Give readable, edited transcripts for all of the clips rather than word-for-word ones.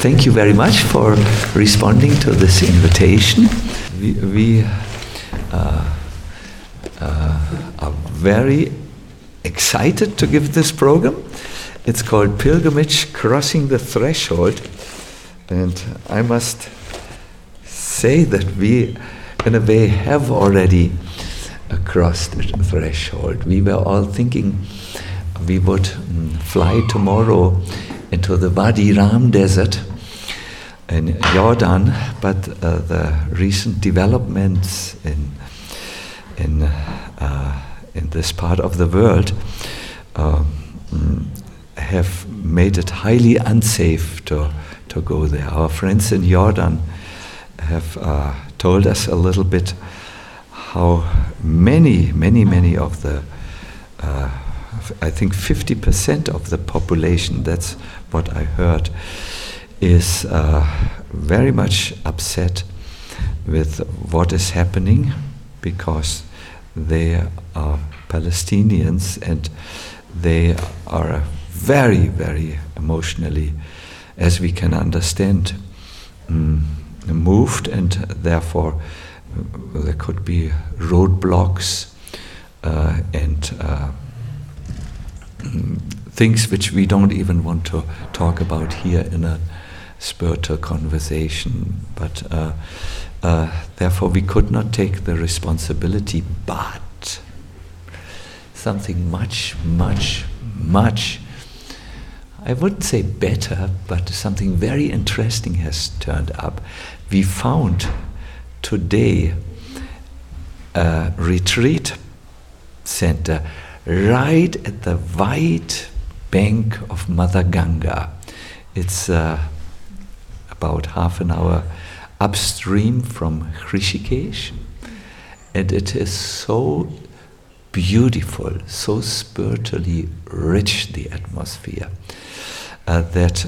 thank you very much for responding to this invitation. We are very excited to give this program. It's called Pilgrimage Crossing the Threshold. And I must say that we, in a way, have already crossed the threshold. We were all thinking we would fly tomorrow into the Wadi Ram desert in Jordan, but the recent developments in this part of the world have made it highly unsafe to go there. Our friends in Jordan have told us a little bit how many of the I think 50% of the population, that's what I heard, is very much upset with what is happening because they are Palestinians and they are very, very emotionally, as we can understand, moved, and therefore there could be roadblocks and things which we don't even want to talk about here in a spiritual conversation. But therefore we could not take the responsibility, but something much, I wouldn't say better, but something very interesting has turned up. We found today a retreat center right at the wide bank of Mother Ganga. It's about half an hour upstream from Rishikesh, and it is so beautiful, so spiritually rich, the atmosphere, that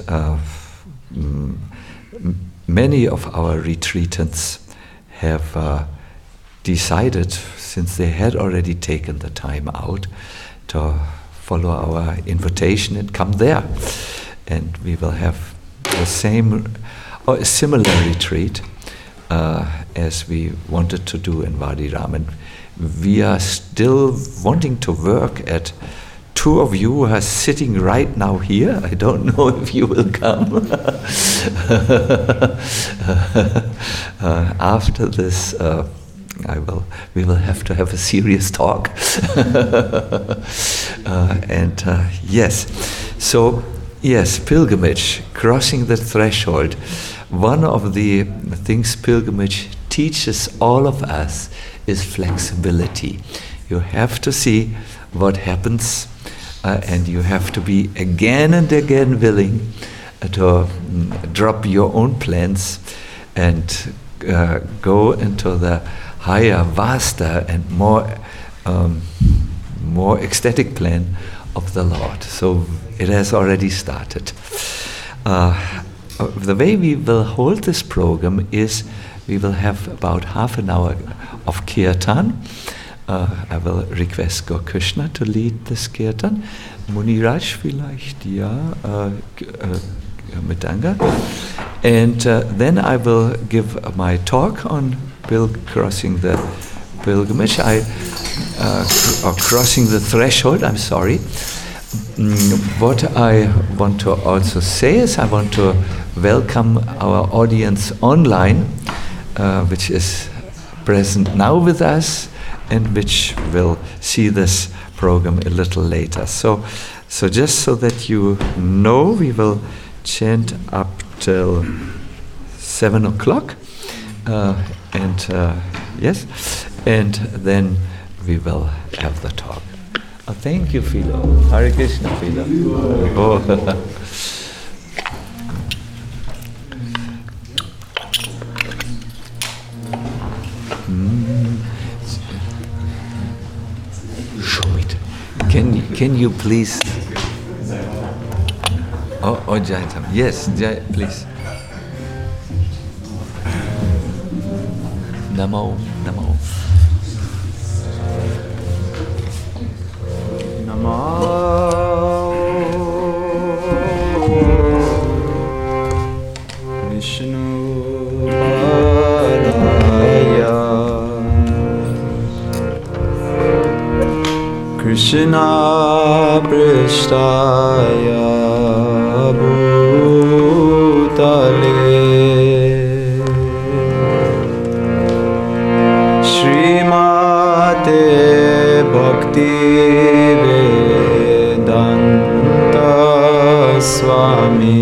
many of our retreatants have decided, since they had already taken the time out, to follow our invitation and come there. And we will have the same or a similar retreat as we wanted to do in Wadi Ram. And we are still wanting to work at two of you who are sitting right now here. I don't know if you will come. After this, we will have to have a serious talk. Yes, pilgrimage, crossing the threshold. One of the things pilgrimage teaches all of us is flexibility. You have to see what happens, and you have to be again and again willing to drop your own plans and go into the higher, vaster, and more ecstatic plan of the Lord. So it has already started. The way we will hold this program is we will have about half an hour of kirtan. I will request Gokrishna to lead this kirtan. Muniraj vielleicht, ja, Midanga. And then I will give my talk on crossing the pilgrimage, or crossing the threshold, I'm sorry. What I want to also say is I want to welcome our audience online, which is present now with us and which will see this program a little later. So just so that you know, we will chant up till 7 o'clock, and then we will have the talk. Oh, thank you, Philo. Hare Krishna, Philo. Oh. Show it. Can you please? Oh, Jaitam. Yes, please. Namo. Krishna Prasthaya Bhutale Srimate Bhakti Vedanta Swami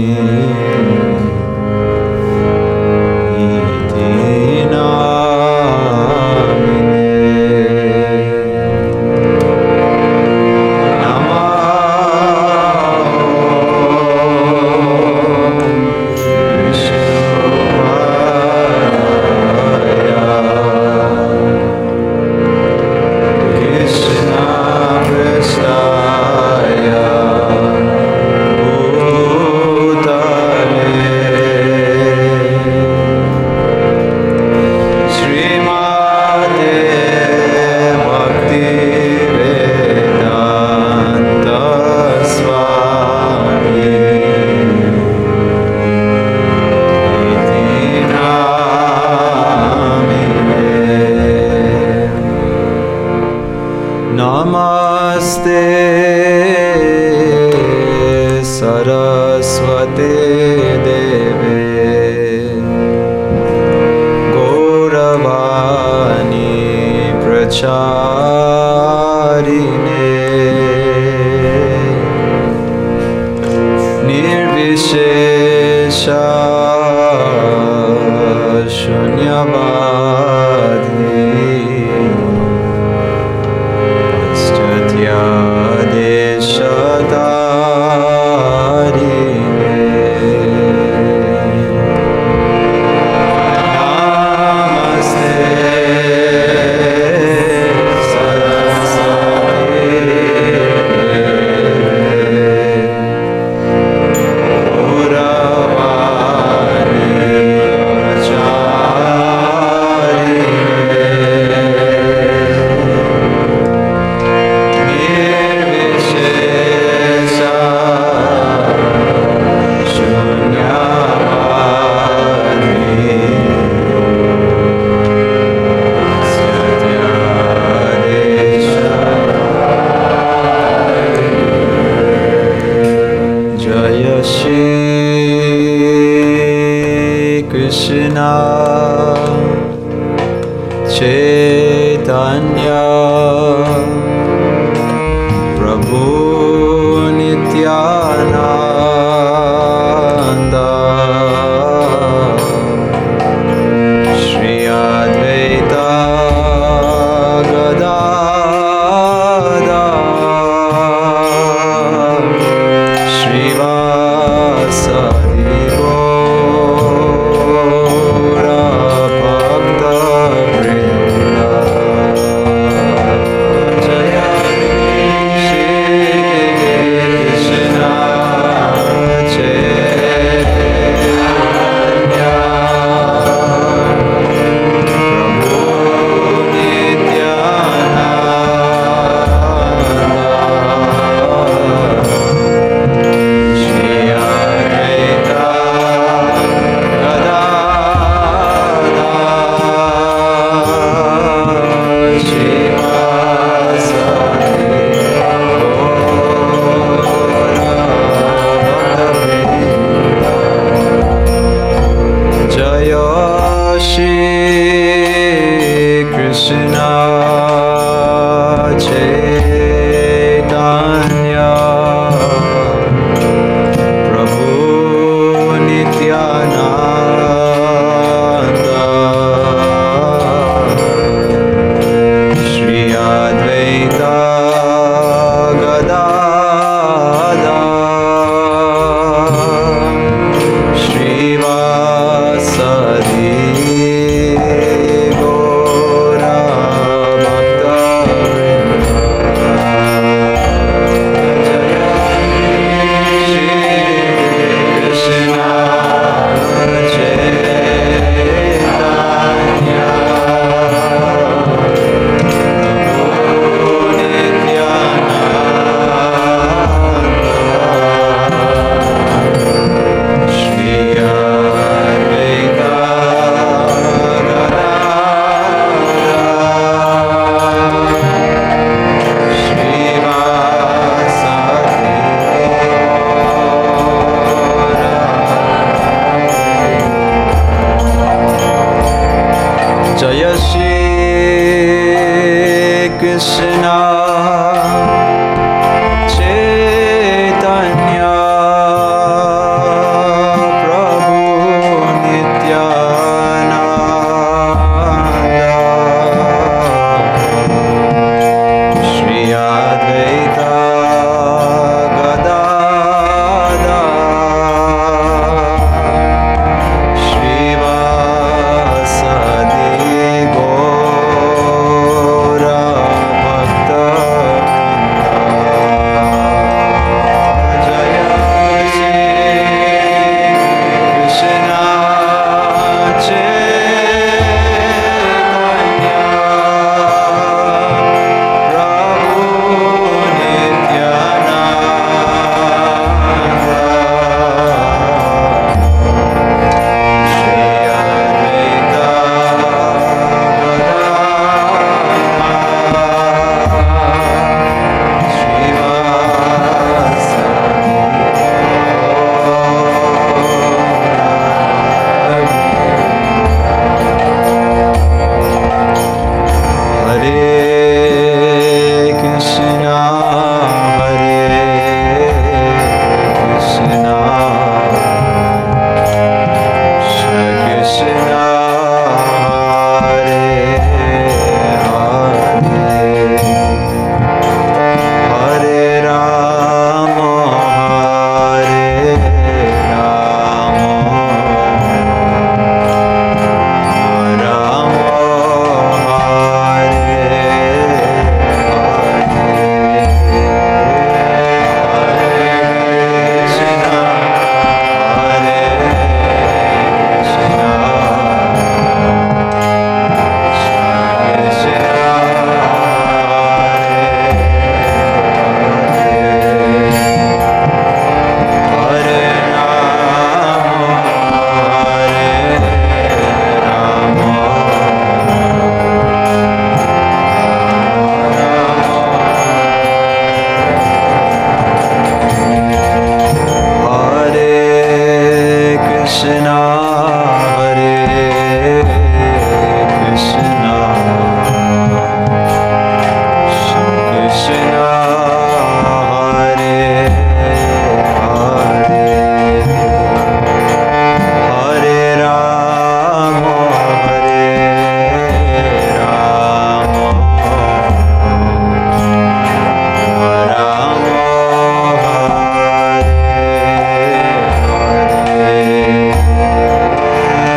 Hare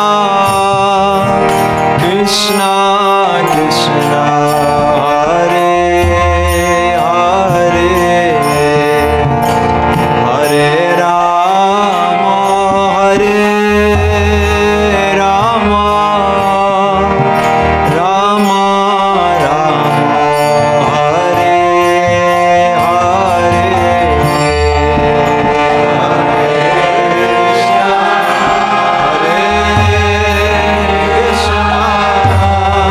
Krishna Krishna, Hare Hare, Hare Rama, Hare Rama, Rama Rama, Hare Hare, Hare Krishna, Hare Krishna,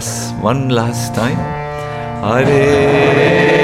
one last time. Hare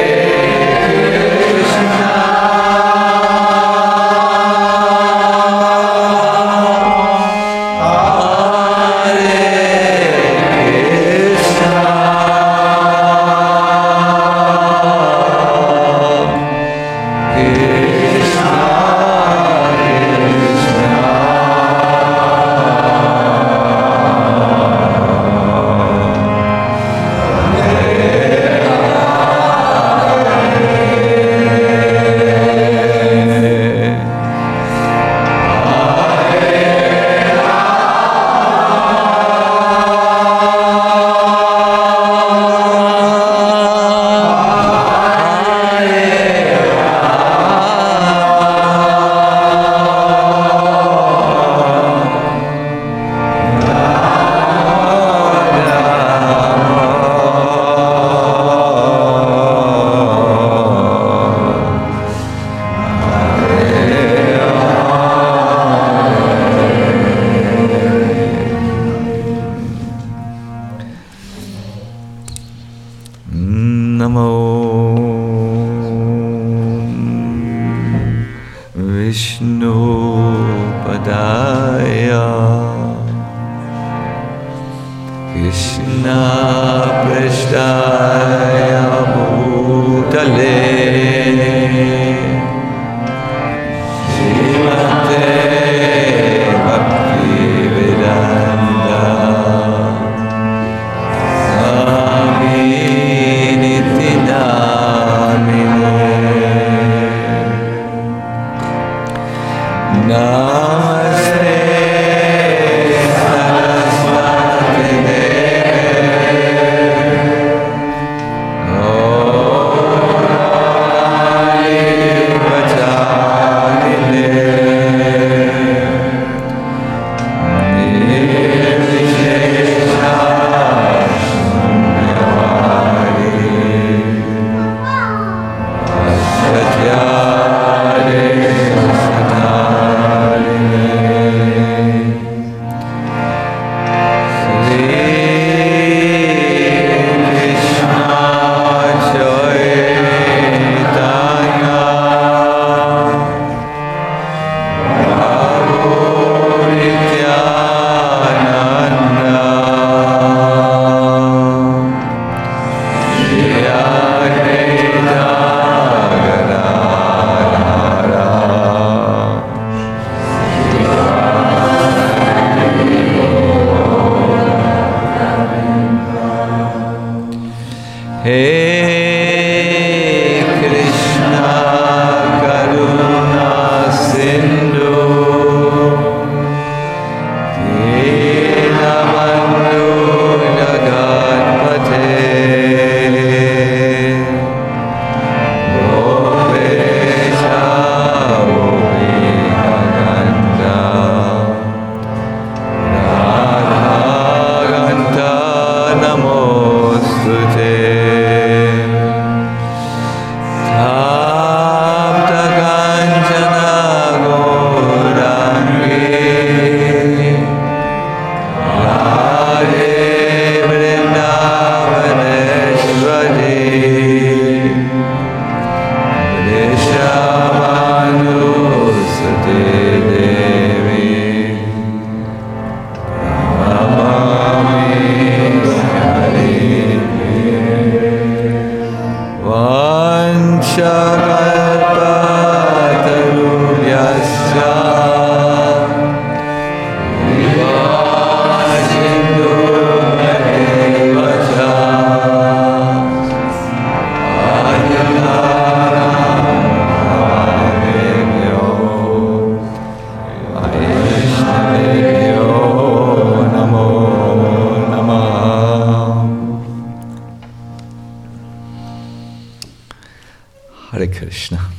Krishna.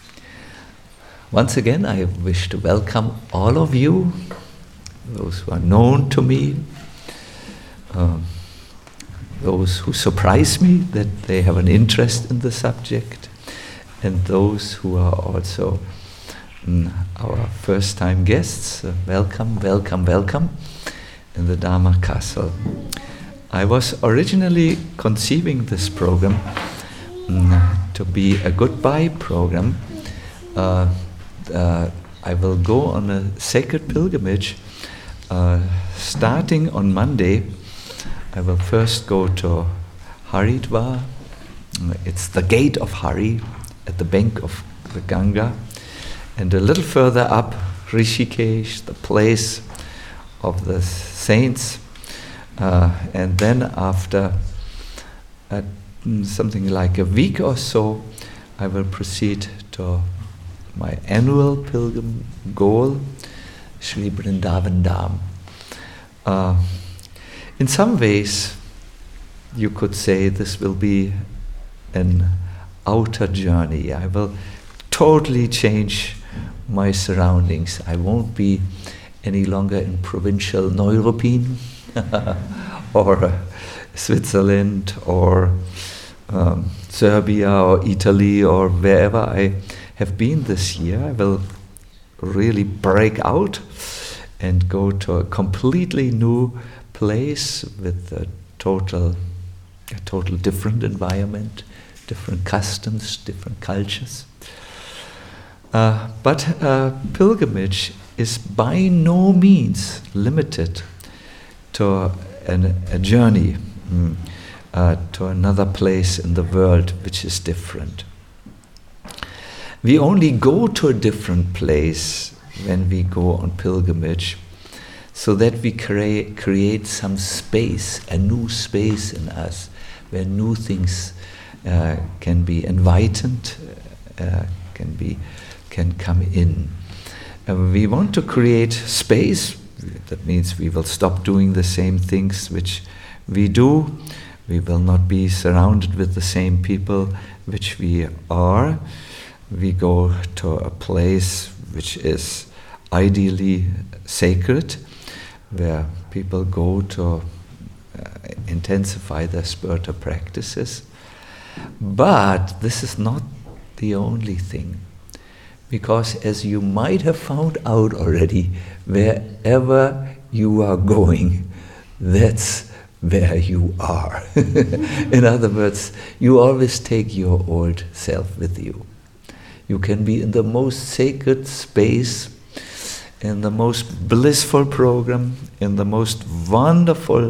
Once again, I wish to welcome all of you, those who are known to me, those who surprise me that they have an interest in the subject, and those who are also our first-time guests. Welcome, welcome, welcome in the Dharma Castle. I was originally conceiving this program to be a goodbye program. I will go on a sacred pilgrimage starting on Monday. I will first go to Haridwar. It's the gate of Hari at the bank of the Ganga. And a little further up, Rishikesh, the place of the saints. And then after something like a week or so, I will proceed to my annual pilgrim goal, Sri Vrindavan Dham. In some ways, you could say this will be an outer journey. I will totally change my surroundings. I won't be any longer in provincial Neuruppin or Switzerland or Serbia or Italy or wherever I have been this year. I will really break out and go to a completely new place with a total different environment, different customs, different cultures. But pilgrimage is by no means limited to a journey to another place in the world which is different. We only go to a different place when we go on pilgrimage, so that we create some space, a new space in us, where new things can be invited, can come in. We want to create space. That means we will stop doing the same things which we do. We will not be surrounded with the same people which we are. We go to a place which is ideally sacred, where people go to intensify their spiritual practices. But this is not the only thing, because as you might have found out already, wherever you are going, that's where you are. In other words, you always take your old self with you. You can be in the most sacred space, in the most blissful program, in the most wonderful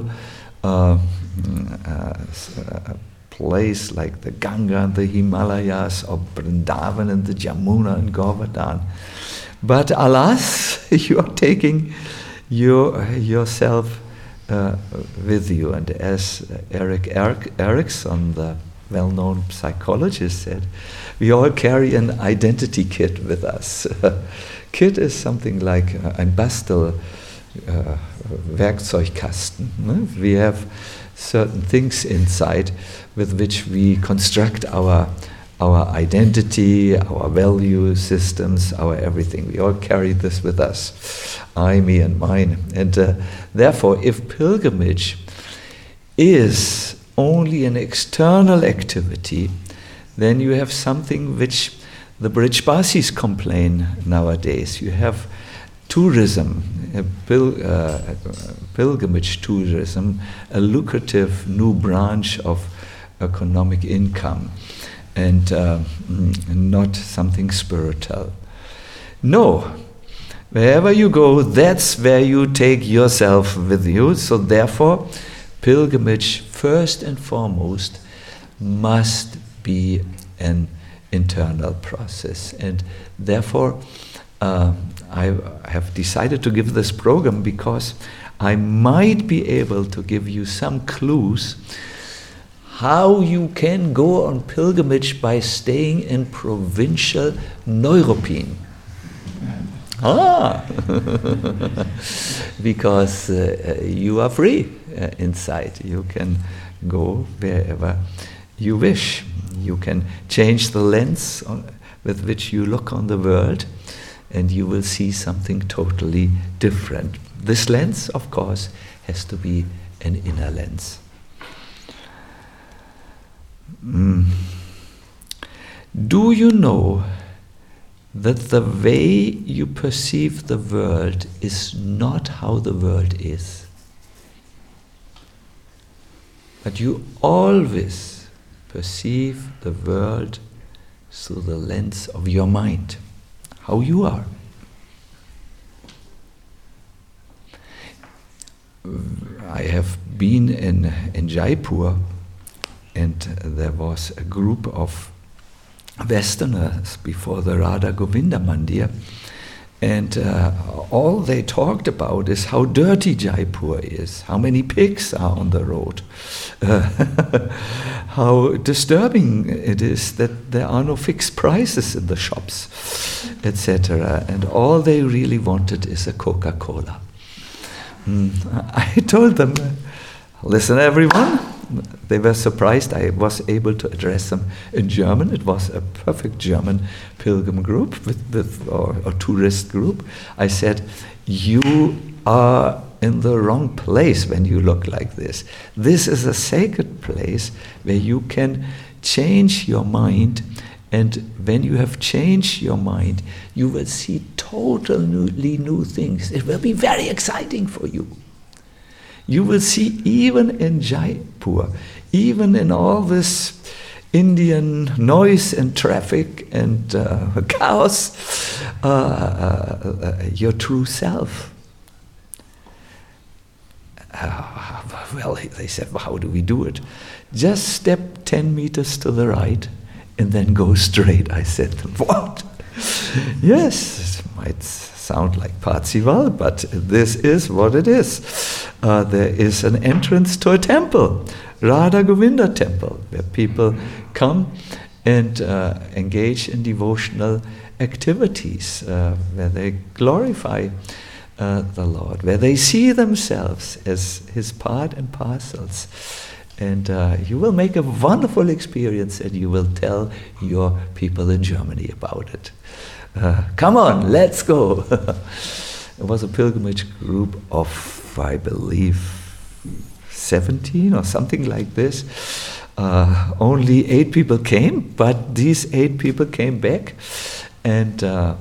place like the Ganga and the Himalayas, or Vrindavan and the Jamuna and Govardhan. But alas, you are taking yourself with you. And as Erik Erikson, the well-known psychologist, said, we all carry an identity kit with us. Kit is something like ein Bastel Werkzeugkasten. We have certain things inside with which we construct our identity, our value systems, our everything. We all carry this with us. I, me, and mine. And therefore, if pilgrimage is only an external activity, then you have something which the Brijbasis complain nowadays. You have tourism, pilgrimage tourism, a lucrative new branch of economic income, and not something spiritual. No, wherever you go, that's where you take yourself with you. So therefore, pilgrimage, first and foremost, must be an internal process. And therefore, I have decided to give this program because I might be able to give you some clues how you can go on pilgrimage by staying in provincial Neuruppin. Because you are free inside. You can go wherever you wish. You can change the lens with which you look on the world, and you will see something totally different. This lens, of course, has to be an inner lens. Do you know that the way you perceive the world is not how the world is? but you always perceive the world through the lens of your mind, how you are. I have been in Jaipur, and there was a group of Westerners before the Radha Govinda Mandir, and all they talked about is how dirty Jaipur is, how many pigs are on the road, how disturbing it is that there are no fixed prices in the shops, etc. And all they really wanted is a Coca-Cola. I told them, listen everyone. They were surprised I was able to address them in German. It was a perfect German pilgrim group or tourist group. I said, you are in the wrong place when you look like this. This is a sacred place where you can change your mind, and when you have changed your mind, you will see totally new things. It will be very exciting for you. You will see even in Jaipur, even in all this Indian noise and traffic and chaos, your true self. Well, they said, well, how do we do it? Just step 10 meters to the right and then go straight. I said, what? Yes, it might sound like Parzival, but this is what it is. There is an entrance to a temple, Radha Govinda temple, where people come and engage in devotional activities, where they glorify the Lord, where they see themselves as His part and parcels. And you will make a wonderful experience, and you will tell your people in Germany about it. Come on, let's go. It was a pilgrimage group of, I believe, 17 or something like this. Only 8 people came, but these 8 people came back. And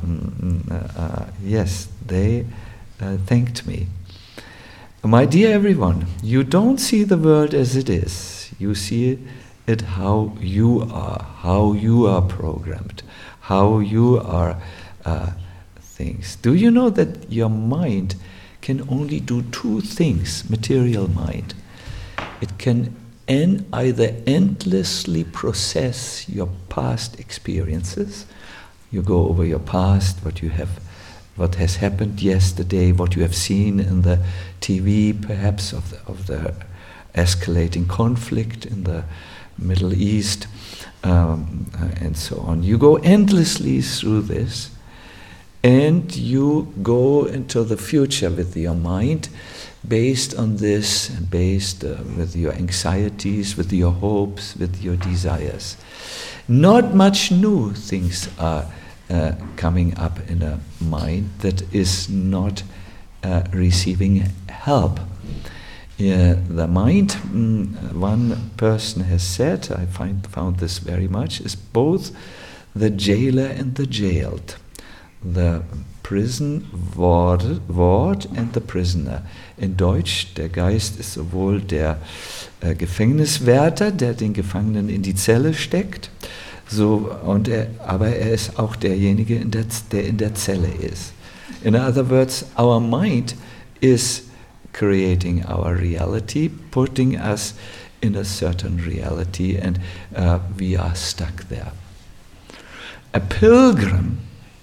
yes, they thanked me. My dear everyone, you don't see the world as it is. You see it how you are programmed, how you are things. Do you know that your mind can only do 2 things, material mind? It can either endlessly process your past experiences. You go over your past, what has happened yesterday, what you have seen in the TV, perhaps of the escalating conflict in the Middle East, and so on. You go endlessly through this, and you go into the future with your mind, based on this, and based with your anxieties, with your hopes, with your desires. Not much new things are coming up in a mind that is not receiving help. The mind, one person has said, I found this very much, is both the jailer and the jailed, the prison ward and the prisoner. In Deutsch, der Geist ist sowohl der Gefängniswärter, der den Gefangenen in die Zelle steckt, aber er ist auch derjenige, der in der Zelle ist. In other words, our mind is creating our reality, putting us in a certain reality, and we are stuck there. A pilgrim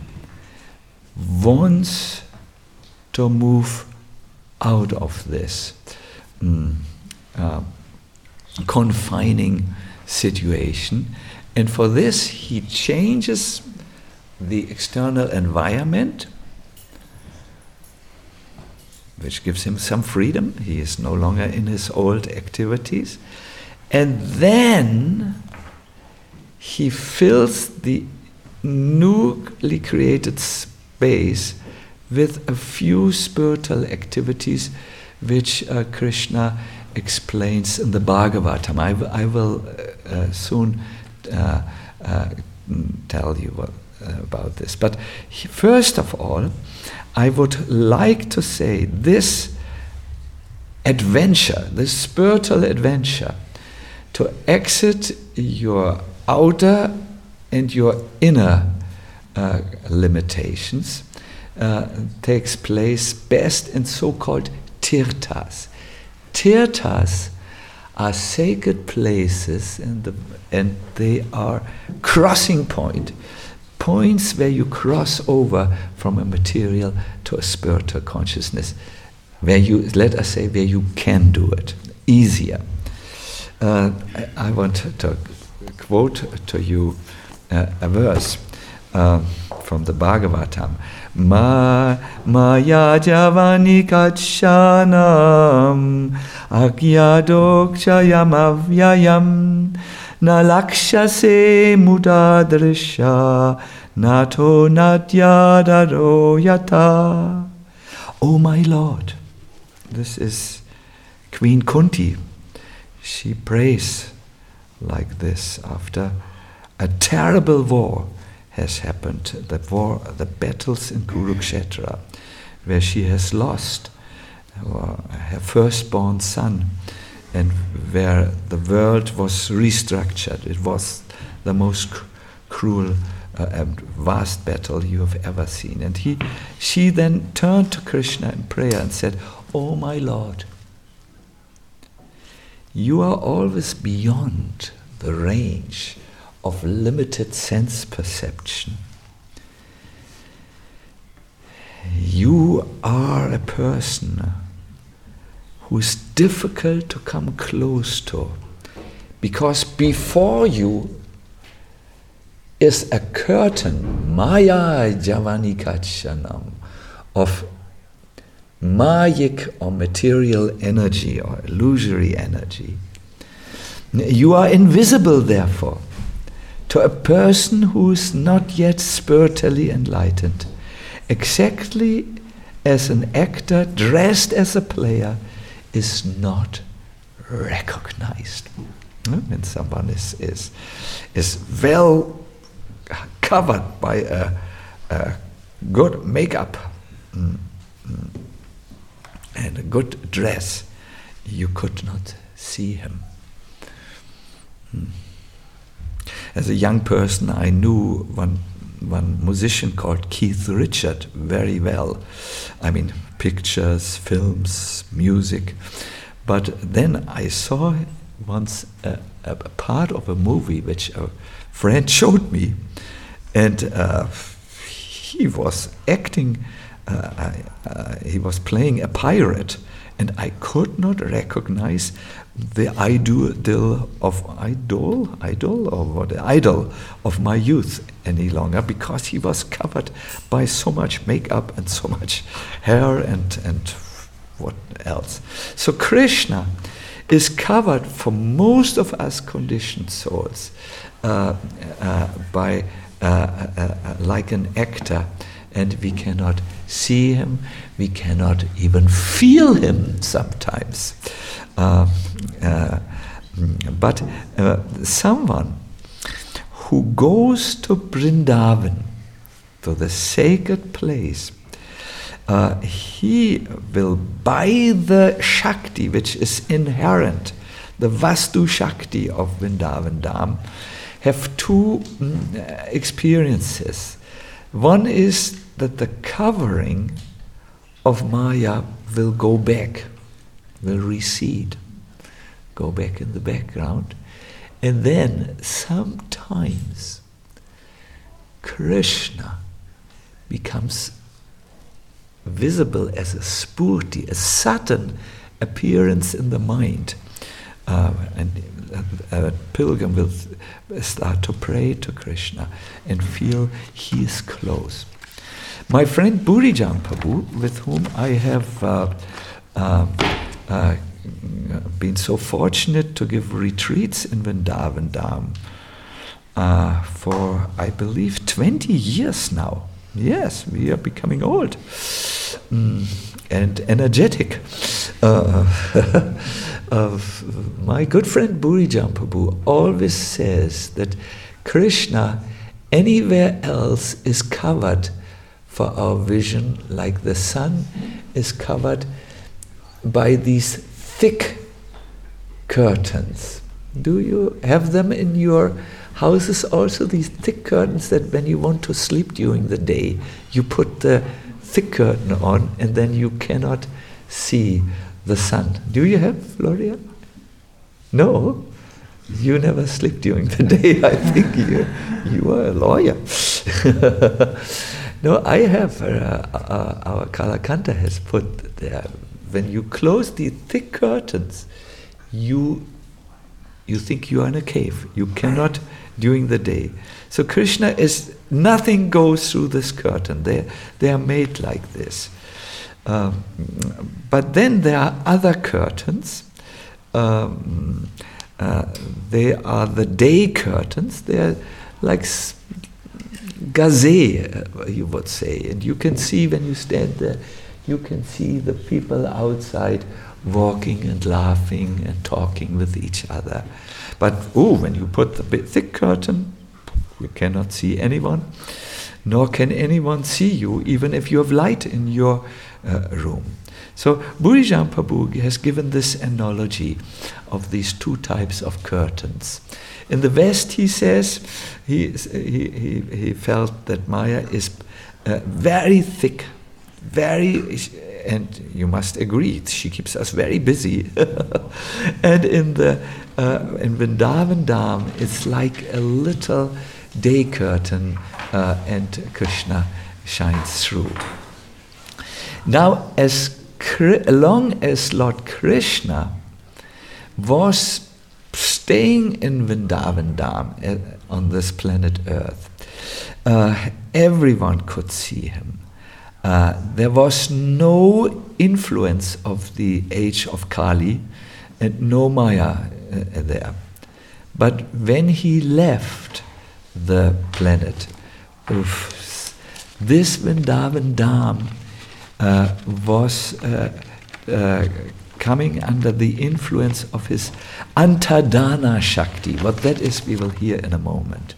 wants to move out of this confining situation, and for this he changes the external environment, which gives him some freedom. He is no longer in his old activities, and then he fills the newly created space with a few spiritual activities which Krishna explains in the Bhagavatam. I will soon tell you about this. But first of all, I would like to say this adventure, this spiritual adventure, to exit your outer and your inner limitations takes place best in so-called tirthas. Tirthas are sacred places, and they are crossing points where you cross over from a material to a spiritual consciousness, where you, let us say, where you can do it easier. I want to quote to you a verse from the Bhagavatam. Maya javani katshanam agyadokshayam avyayam na lakshase mudadrisha nato natyadaro yata. Oh my Lord, this is Queen Kunti. She prays like this after a terrible war has happened, the battles in Kurukshetra, where she has lost her firstborn son, and where the world was restructured. It was the most cruel and vast battle you have ever seen. And she then turned to Krishna in prayer and said, "Oh my Lord, you are always beyond the range of limited sense perception. You are a person who is difficult to come close to, because before you is a curtain, Maya Javanikachanam, of Mayic or material energy or illusory energy. You are invisible, therefore, to a person who is not yet spiritually enlightened, exactly as an actor dressed as a player is not recognized. When someone is well covered by a good makeup and a good dress, you could not see him. As a young person, I knew one musician called Keith Richard very well. I mean, pictures, films, music. But then I saw once a part of a movie which a friend showed me, and he was acting, he was playing a pirate, and I could not recognize the idol of my youth any longer, because he was covered by so much makeup and so much hair and what else. So Krishna is covered for most of us conditioned souls by like an actor, and we cannot see him, we cannot even feel him sometimes. But someone who goes to Vrindavan, to the sacred place, he will, by the Shakti which is inherent, the Vastu Shakti of Vrindavan Dham, have two experiences. One is that the covering of Maya will go back, will recede, go back in the background, and then sometimes Krishna becomes visible as a spurti, a sudden appearance in the mind, and a pilgrim will start to pray to Krishna and feel he is close. My friend Burijan Prabhu, with whom I have been so fortunate to give retreats in Vrindavan Dham for, I believe, 20 years now. Yes, we are becoming old and energetic. My good friend Burijan Prabhu always says that Krishna anywhere else is covered for our vision, like the sun is covered by these thick curtains. Do you have them in your houses also, these thick curtains that when you want to sleep during the day, you put the thick curtain on and then you cannot see the sun? Do you have, Gloria? No? You never sleep during the day. I think you are a lawyer. No, I have, our Kalakanta has put there, when you close the thick curtains, you think you are in a cave. You cannot during the day. So Krishna is, nothing goes through this curtain. They are made like this. But then there are other curtains. They are the day curtains. They are like gaze, you would say. And you can see, when you stand there, you can see the people outside walking and laughing and talking with each other. But when you put the big thick curtain, you cannot see anyone, nor can anyone see you, even if you have light in your room. So Burijan Prabhu has given this analogy of these two types of curtains. In the West, he says, he felt that Maya is very thick, and you must agree, she keeps us very busy. And in Vrindavan Dham, it's like a little day curtain, and Krishna shines through. Now, as long as Lord Krishna was staying in Vrindavan Dham on this planet Earth, everyone could see him. There was no influence of the age of Kali and no Maya there. But when he left the planet, this Vrindavan Dham was coming under the influence of his Antardana Shakti. What that is, we will hear in a moment.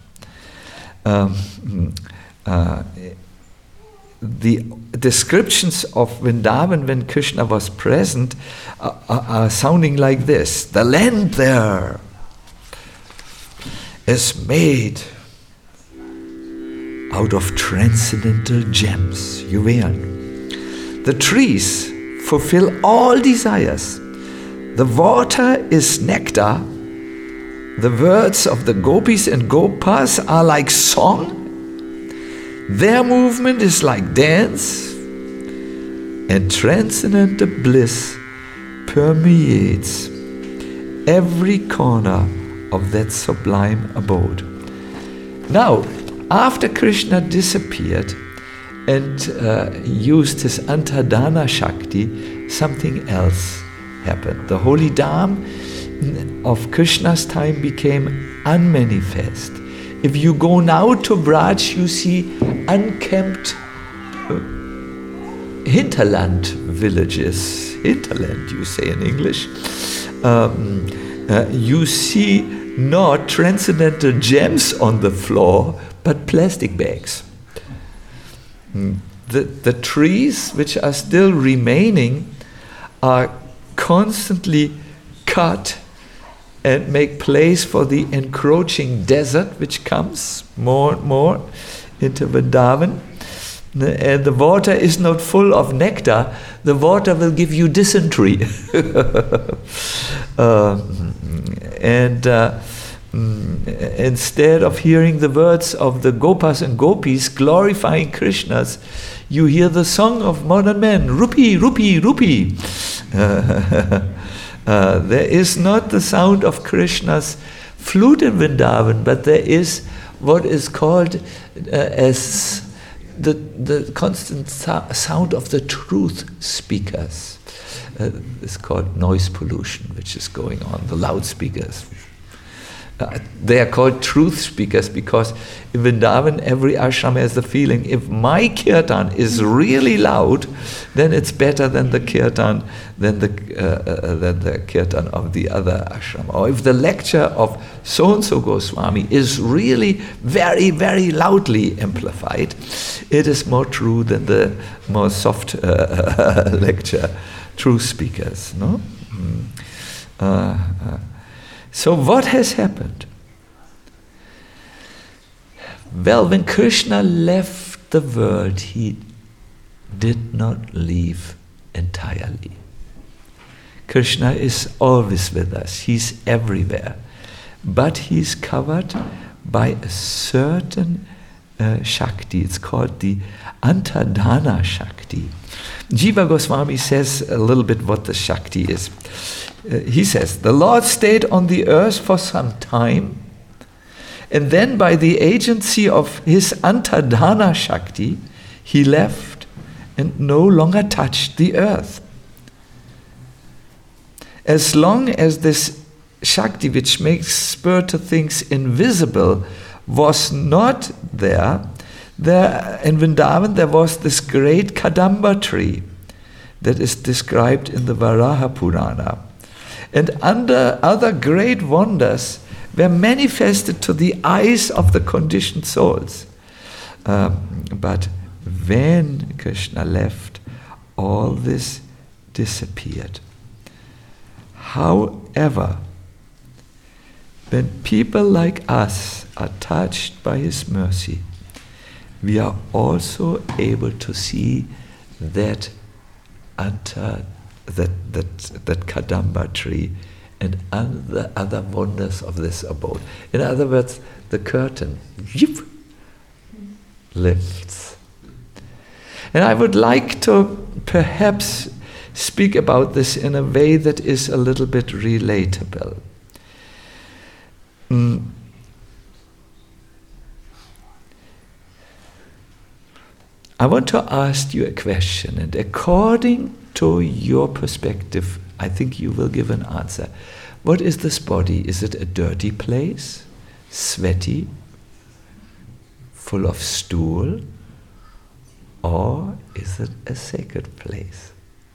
The descriptions of Vrindavan when Krishna was present are sounding like this. The land there is made out of transcendental gems, Juwelen. The trees fulfill all desires. The water is nectar. The words of the gopis and gopas are like song. Their movement is like dance. And transcendental bliss permeates every corner of that sublime abode. Now, after Krishna disappeared and used his Antardana Shakti, something else happened. The holy Dham of Krishna's time became unmanifest. If you go now to Braj, you see unkempt hinterland villages. Hinterland, you say in English. You see not transcendental gems on the floor, but plastic bags. The trees which are still remaining are constantly cut and make place for the encroaching desert which comes more and more into Vrindavan. And the water is not full of nectar, the water will give you dysentery. Instead of hearing the words of the gopas and gopis glorifying Krishnas, you hear the song of modern men, Rupi, Rupi, Rupi. There is not the sound of Krishna's flute in Vrindavan, but there is what is called as the constant sound of the truth speakers. It's called noise pollution, which is going on, the loudspeakers. They are called truth speakers because in Vrindavan every ashram has the feeling, if my kirtan is really loud, then it's better than the kirtan than the kirtan of the other ashram. Or if the lecture of so-and-so Goswami is really very, very loudly amplified, it is more true than the more soft lecture, truth speakers. No? So what has happened? Well, when Krishna left the world, he did not leave entirely. Krishna is always with us. He's everywhere. But he's covered by a certain Shakti. It's called the Antardhana Shakti. Jiva Goswami says a little bit what the Shakti is. He says, the Lord stayed on the earth for some time, and then by the agency of his Antardhana Shakti, he left and no longer touched the earth. As long as this Shakti, which makes spiritual things invisible, was not there in Vrindavan there was this great Kadamba tree that is described in the Varaha Purana. And other great wonders were manifested to the eyes of the conditioned souls. But when Krishna left, all this disappeared. However, when people like us are touched by his mercy, we are also able to see that Kadamba tree and other wonders of this abode. In other words, the curtain lifts. And I would like to perhaps speak about this in a way that is a little bit relatable. I want to ask you a question, and according to your perspective, I think you will give an answer. What is this body? Is it a dirty place, sweaty, full of stool, or is it a sacred place?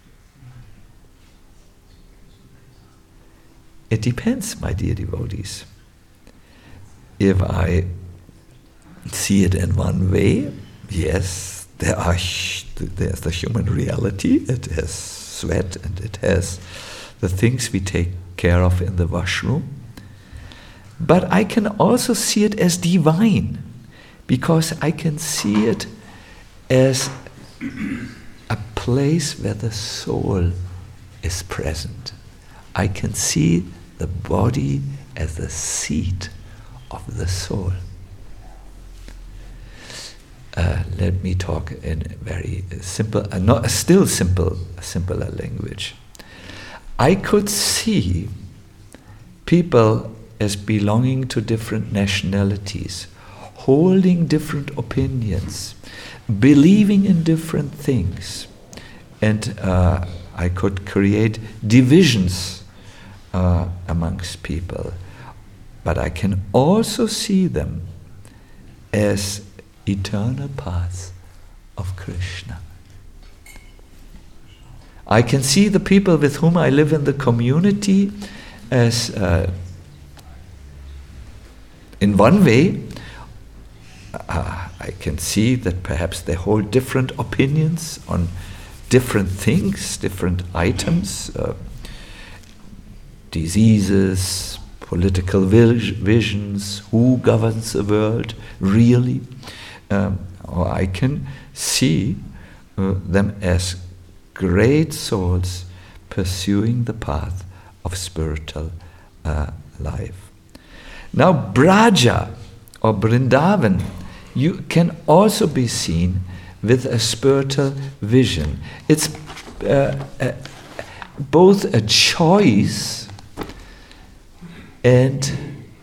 It depends, my dear devotees. If I see it in one way, yes, there's the human reality. It has sweat and it has the things we take care of in the washroom. But I can also see it as divine, because I can see it as a place where the soul is present. I can see the body as the seat of the soul. Let me talk in very simple, simpler language. I could see people as belonging to different nationalities, holding different opinions, believing in different things, and I could create divisions amongst people. But I can also see them as eternal paths of Krishna. I can see the people with whom I live in the community as, in one way, I can see that perhaps they hold different opinions on different things, different items, diseases, political visions, who governs the world really. Or I can see them as great souls pursuing the path of spiritual life. Now, Braja or Vrindavan, you can also be seen with a spiritual vision. It's both a choice and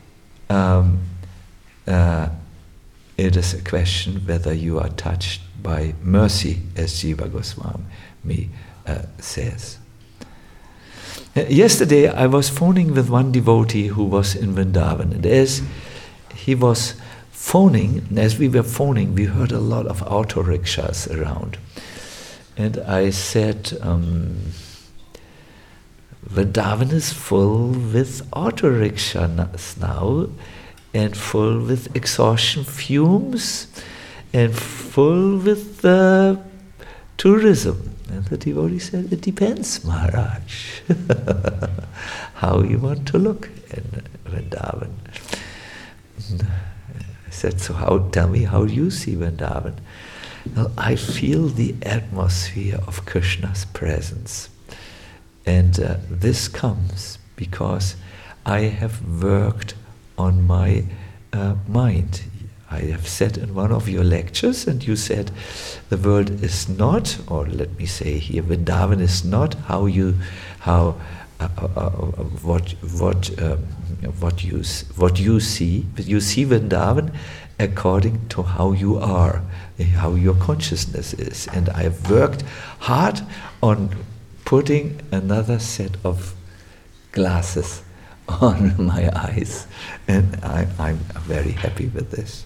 it is a question whether you are touched by mercy, as Jiva Goswami says. Yesterday I was phoning with one devotee who was in Vrindavan, and as he was phoning, and as we were phoning, we heard a lot of auto rickshaws around. And I said, Vrindavan is full with auto rickshaws now, and full with exhaustion fumes, and full with tourism. And the devotee said, it depends, Maharaj, how you want to look in Vrindavan. I said, so tell me how you see Vrindavan. Well, I feel the atmosphere of Krishna's presence. And this comes because I have worked on my mind. I have said in one of your lectures, and you said the world is not, or let me say here, Vrindavan is not what you see. You see Vrindavan according to how you are, how your consciousness is. And I have worked hard on putting another set of glasses on my eyes, and I'm very happy with this.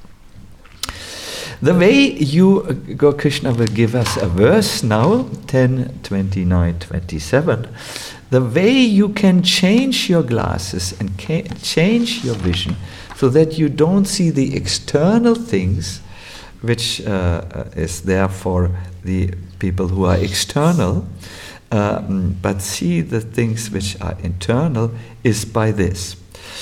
The way you, Gaur Krishna will give us a verse now, 10:29-27. The way you can change your glasses and change your vision so that you don't see the external things, which is there for the people who are external, but see the things which are internal, is by this.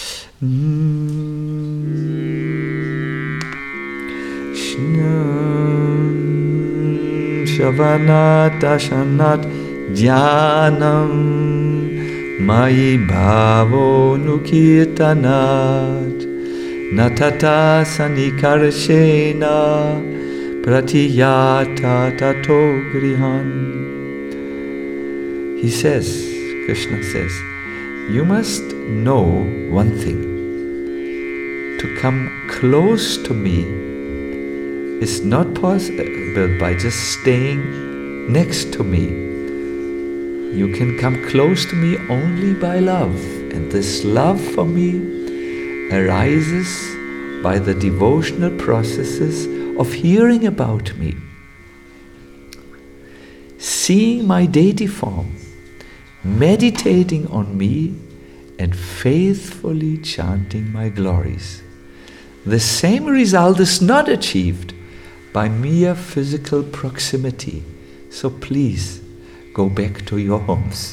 Shavanat ashanat dhyanam mai bhavo nukirtanat natata sanikarshena pratiyata tato grihan. He says, Krishna says, you must know one thing. To come close to me is not possible by just staying next to me. You can come close to me only by love. And this love for me arises by the devotional processes of hearing about me, seeing my deity form, meditating on me, and faithfully chanting my glories. The same result is not achieved by mere physical proximity. So please, go back to your homes.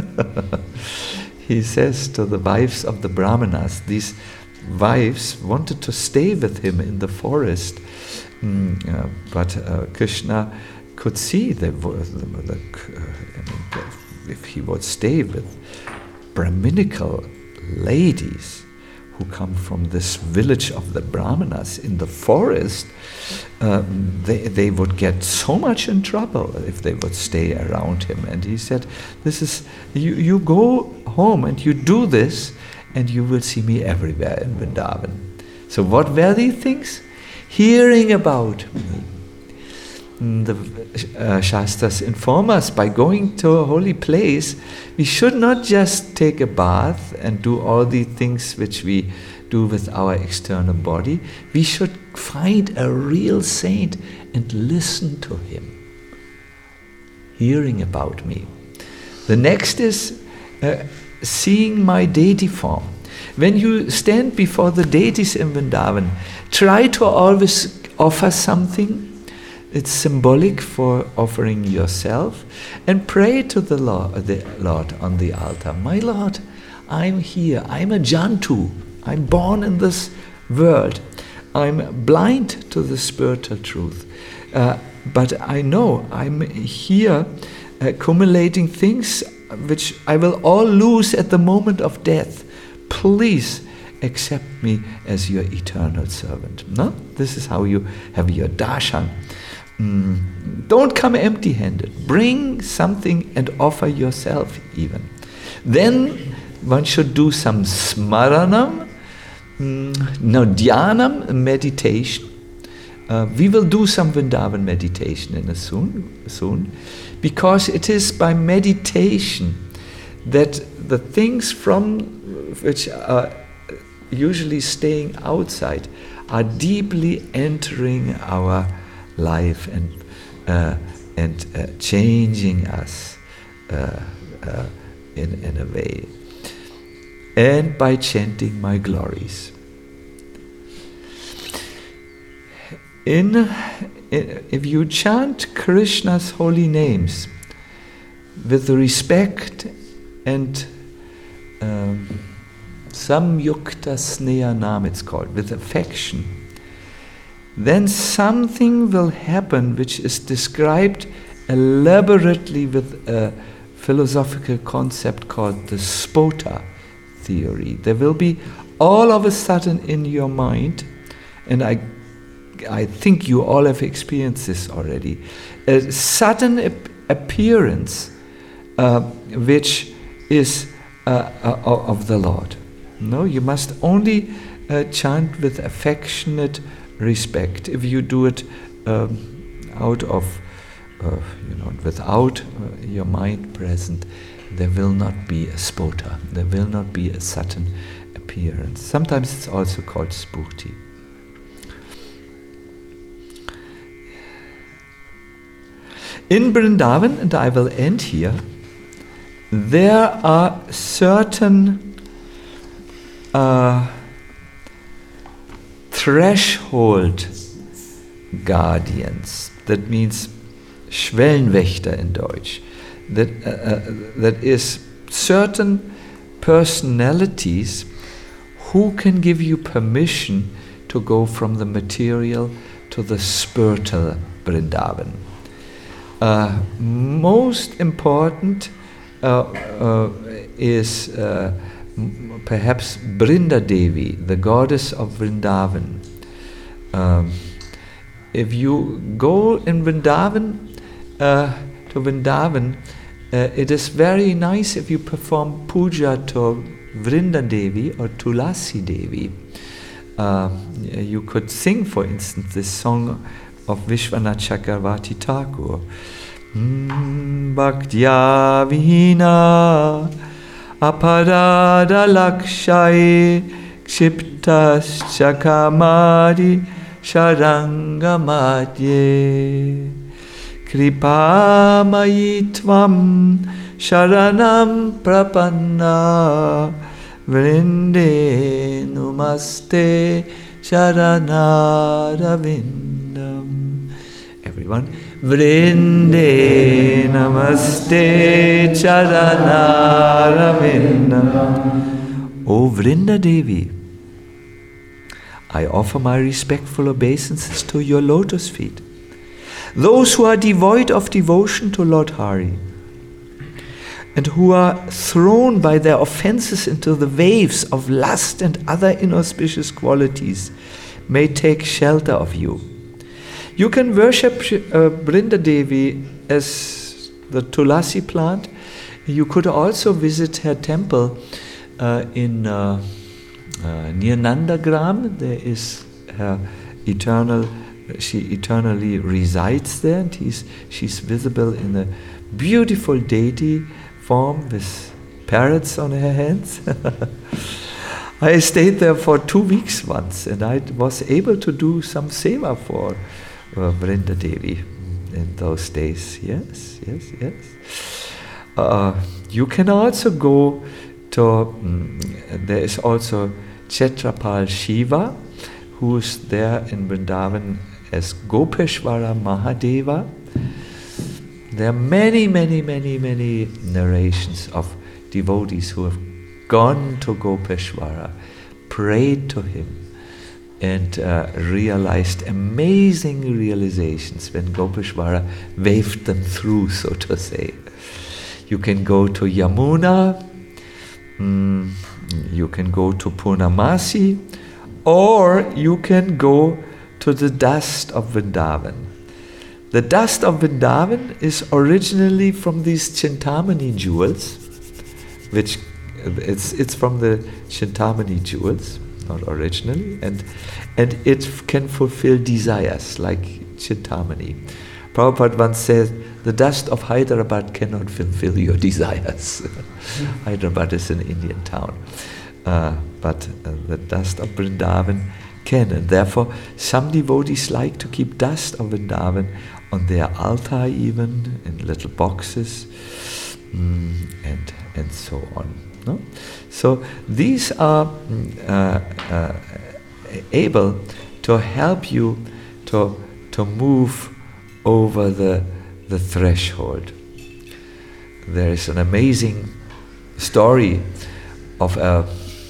He says to the wives of the Brahmanas, these wives wanted to stay with him in the forest, but Krishna could see if he would stay with Brahminical ladies who come from this village of the Brahmanas in the forest, they would get so much in trouble if they would stay around him. And he said, "This is you go home and you do this, and you will see me everywhere in Vrindavan." So what were these things? Hearing about me. The Shastras inform us, by going to a holy place, we should not just take a bath and do all the things which we do with our external body. We should find a real saint and listen to him. Hearing about me. The next is seeing my deity form. When you stand before the deities in Vrindavan, try to always offer something. It's symbolic for offering yourself, and pray to the Lord on the altar. My Lord, I'm here. I'm a Jantu. I'm born in this world. I'm blind to the spiritual truth. But I know I'm here accumulating things which I will all lose at the moment of death. Please accept me as your eternal servant. No? This is how you have your darshan. Don't come empty-handed. Bring something and offer yourself even. Then one should do some smaranam, dhyanam, meditation. We will do some Vrindavan meditation soon, because it is by meditation that the things from which are usually staying outside are deeply entering our life and changing us in a way, and by chanting my glories. if you chant Krishna's holy names with respect and samyukta snehanam, it's called, with affection, then something will happen which is described elaborately with a philosophical concept called the spota theory. There will be all of a sudden in your mind, and I think you all have experienced this already, a sudden appearance which is of the Lord. No, you must only chant with affectionate respect. If you do it out of, without your mind present, there will not be a spota. There will not be a sudden appearance. Sometimes it's also called spurti. In Vrindavan, and I will end here, there are certain threshold guardians. That means Schwellenwächter in Deutsch. That is certain personalities who can give you permission to go from the material to the spiritual Vrindavan. Most important is perhaps Brinda Devi, the goddess of Vrindavan. If you go in Vrindavan, to Vrindavan, it is very nice if you perform puja to Vrinda Devi or Tulasi Devi. You could sing, for instance, this song of Vishwanath Chakravarti Thakur. Bhaktya vihina aparada lakshai kshiptas chakamadi sharangamadye kripamayi tvam sharanam prapanna vrinde numaste sharanarvindam. Everyone, vrinde namaste charanarvindam. O Vrinda Devi, I offer my respectful obeisances to your lotus feet. Those who are devoid of devotion to Lord Hari and who are thrown by their offenses into the waves of lust and other inauspicious qualities may take shelter of you. You can worship Brinda Devi as the Tulasi plant. You could also visit her temple near Nandagram. There is her she eternally resides there, and she's visible in a beautiful deity form with parrots on her hands. I stayed there for 2 weeks once, and I was able to do some seva for Vrinda Devi in those days. Yes. You can also go to, there is also Chhatrapal Shiva, who's there in Vrindavan as Gopeshwara Mahadeva. There are many narrations of devotees who have gone to Gopeshwara, prayed to him, and realized amazing realizations when Gopeshwara waved them through, so to say. You can go to Yamuna, you can go to Purnamasi, or you can go to the dust of Vrindavan. The dust of Vrindavan is originally from these Chintamani jewels, which it's from the Chintamani jewels, not originally, and it can fulfill desires like Chintamani. Prabhupada once said, the dust of Hyderabad cannot fulfill your desires. Hyderabad is an Indian town. But the dust of Vrindavan can, and therefore some devotees like to keep dust of Vrindavan on their altar, even in little boxes, and so on. No? So these are able to help you to move over the threshold. There is an amazing story of a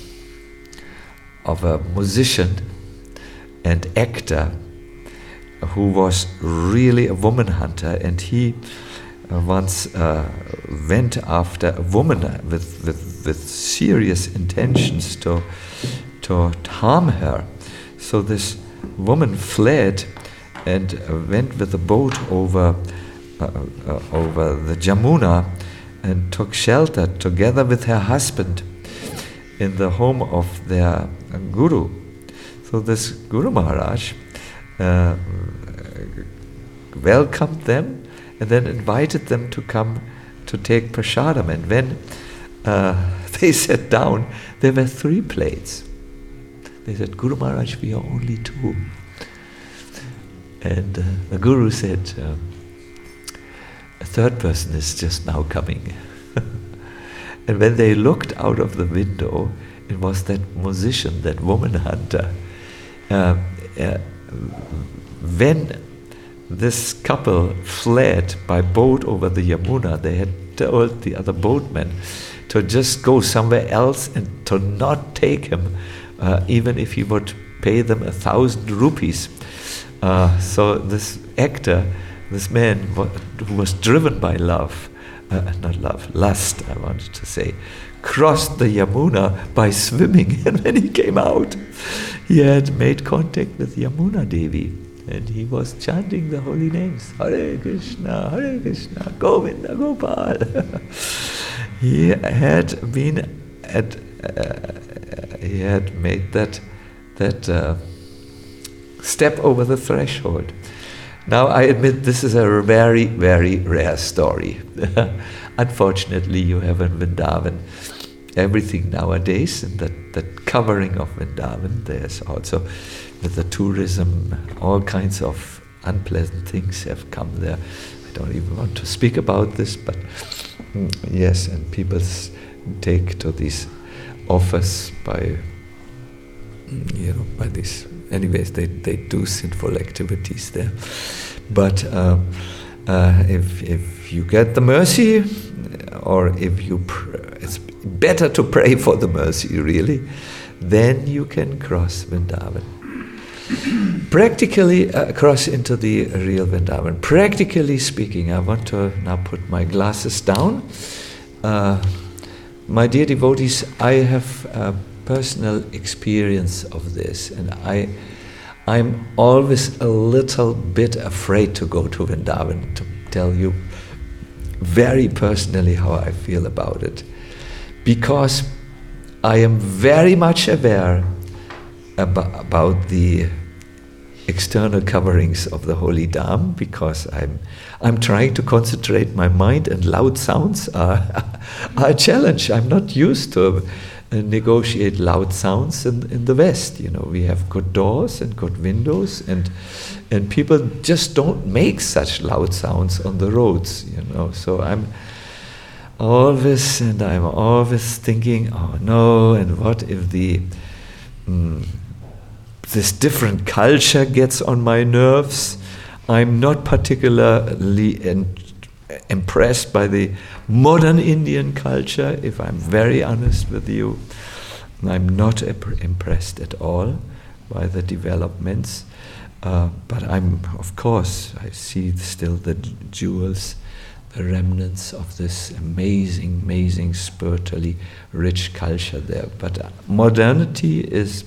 musician and actor who was really a woman hunter, and he once went after a woman with serious intentions to harm her. So this woman fled and went with a boat over the Jamuna and took shelter together with her husband in the home of their guru. So this Guru Maharaj welcomed them and then invited them to come to take prasadam. And when they sat down, there were 3 plates. They said, Guru Maharaj, we are only 2. And the Guru said, a 3rd person is just now coming. And when they looked out of the window, it was that musician, that woman hunter. When this couple fled by boat over the Yamuna, they had told the other boatmen to just go somewhere else and to not take him, even if he would pay them 1,000 rupees. So this actor, this man who was driven by lust, I wanted to say, crossed the Yamuna by swimming, and when he came out, he had made contact with Yamuna Devi, and he was chanting the holy names, Hare Krishna, Govinda, Gopal. He had been he had made that step over the threshold. Now I admit this is a very, very rare story. Unfortunately, you have in Vrindavan everything nowadays, and that covering of Vrindavan, there's also, with the tourism, all kinds of unpleasant things have come there. I don't even want to speak about this, but yes, and people take to these offers by these. Anyways, they do sinful activities there. But if you get the mercy, or if you, it's better to pray for the mercy, really, then you can cross Vrindavan. Practically cross into the real Vrindavan. Practically speaking, I want to now put my glasses down. My dear devotees, I have personal experience of this, and I'm always a little bit afraid to go to Vrindavan, to tell you very personally how I feel about it, because I am very much aware about the external coverings of the holy Dham, because I'm trying to concentrate my mind, and loud sounds are a challenge. I'm not used to negotiate loud sounds in the West. We have good doors and good windows, and people just don't make such loud sounds on the roads. So I'm always thinking, oh no, and what if this different culture gets on my nerves? I'm not particularly impressed by the modern Indian culture, if I'm very honest with you. I'm not impressed at all by the developments, but of course, I see still the jewels, the remnants of this amazing, spiritually rich culture there. But modernity is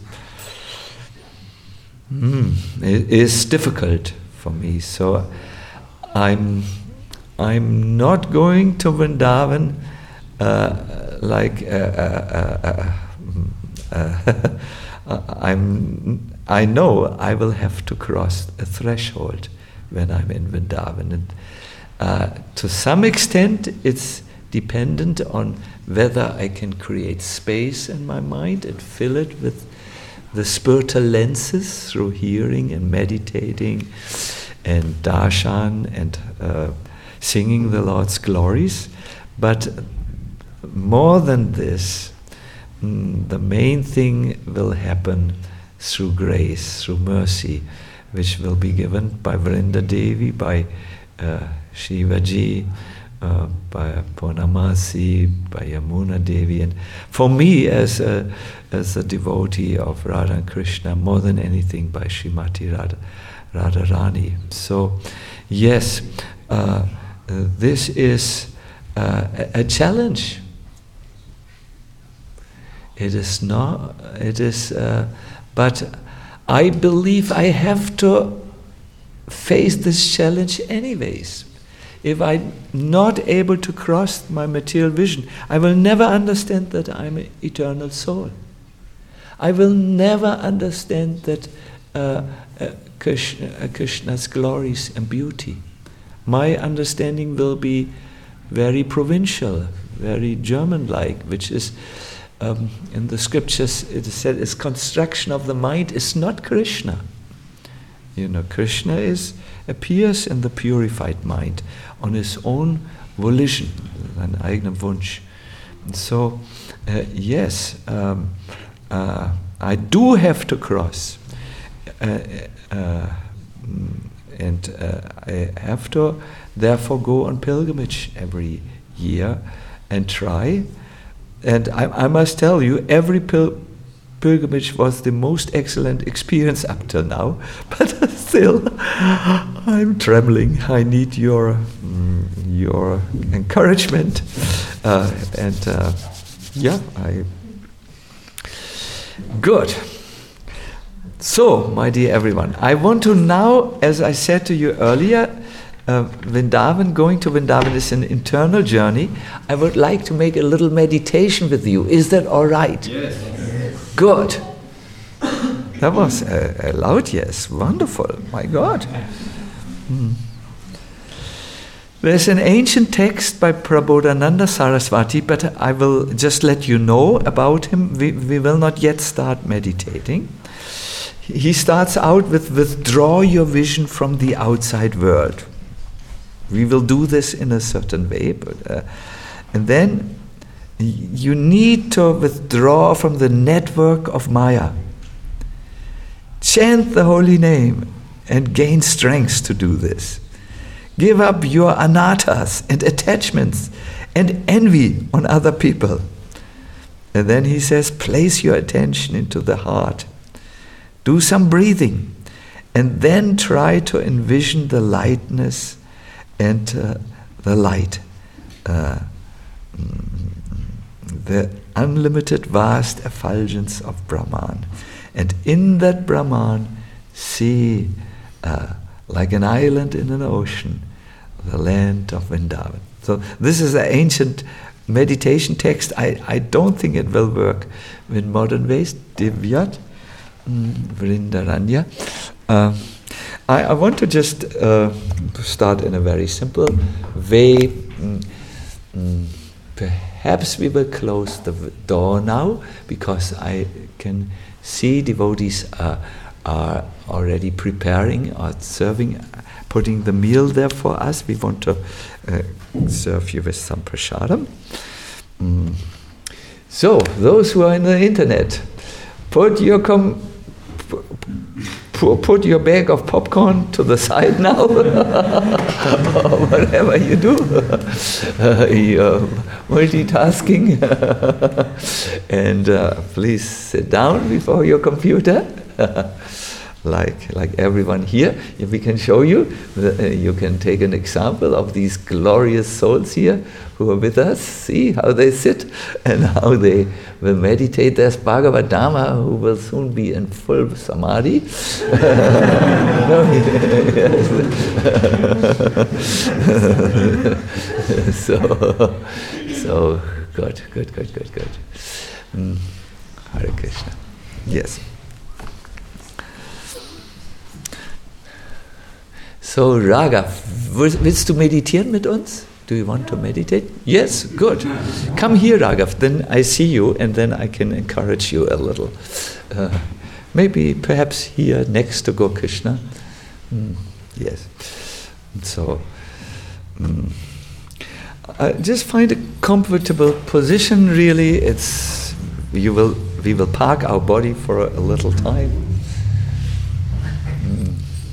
difficult for me, so I'm not going to Vrindavan I know I will have to cross a threshold when I'm in Vrindavan, and to some extent it's dependent on whether I can create space in my mind and fill it with the spiritual lenses through hearing and meditating and darshan and singing the Lord's glories. But more than this, the main thing will happen through grace, through mercy, which will be given by Vrinda Devi, by Shivaji, by Purnamasi, by Yamuna Devi, and for me as a devotee of Radha and Krishna, more than anything by Srimati Radharani. So, yes, this is a challenge. It is not. It is, but I believe I have to face this challenge anyways. If I'm not able to cross my material vision, I will never understand that I'm an eternal soul. I will never understand that Krishna's glories and beauty. My understanding will be very provincial, very German-like, which is, in the scriptures it is said, is construction of the mind is not Krishna. Krishna appears in the purified mind on his own volition, an eigenen Wunsch. So, yes, I do have to cross, and I have to therefore go on pilgrimage every year and try. And I must tell you, every pilgrimage was the most excellent experience up till now, but still I'm trembling. I need your encouragement, good. So, my dear everyone, I want to now, as I said to you earlier, Vrindavan, going to Vrindavan is an internal journey. I would like to make a little meditation with you. Is that all right? Yes. Good. That was a loud yes. Wonderful. My God. There's an ancient text by Prabodhananda Saraswati, but I will just let you know about him. We will not yet start meditating. He starts out with withdraw your vision from the outside world. We will do this in a certain way, but and then you need to withdraw from the network of Maya. Chant the holy name and gain strength to do this. Give up your anatas and attachments and envy on other people. And then he says, place your attention into the heart. Do some breathing, and then try to envision the lightness and the light, the unlimited vast effulgence of Brahman. And in that Brahman, see, like an island in an ocean, the land of Vrindavan. So this is an ancient meditation text. I don't think it will work in modern ways. Divyat, Vrindaranya. I want to just start in a very simple way. Perhaps we will close the door now, because I can see devotees are already preparing or serving, putting the meal there for us. We want to serve you with some prasadam. So, those who are in the internet, put your bag of popcorn to the side now, or whatever you do. You're multitasking. And please sit down before your computer, like everyone here. If we can show you, you can take an example of these glorious souls here who are with us. See how they sit and how they will meditate. There's Bhagavad Dhamma, who will soon be in full samadhi. So good. Hare Krishna. Yes. So Raghav, willst du meditieren mit uns? Do you want to meditate? Yes, good. Come here, Raghav, then I see you and then I can encourage you a little. Maybe perhaps here next to Gokrishna. Yes. So, just find a comfortable position, really. We will park our body for a little time.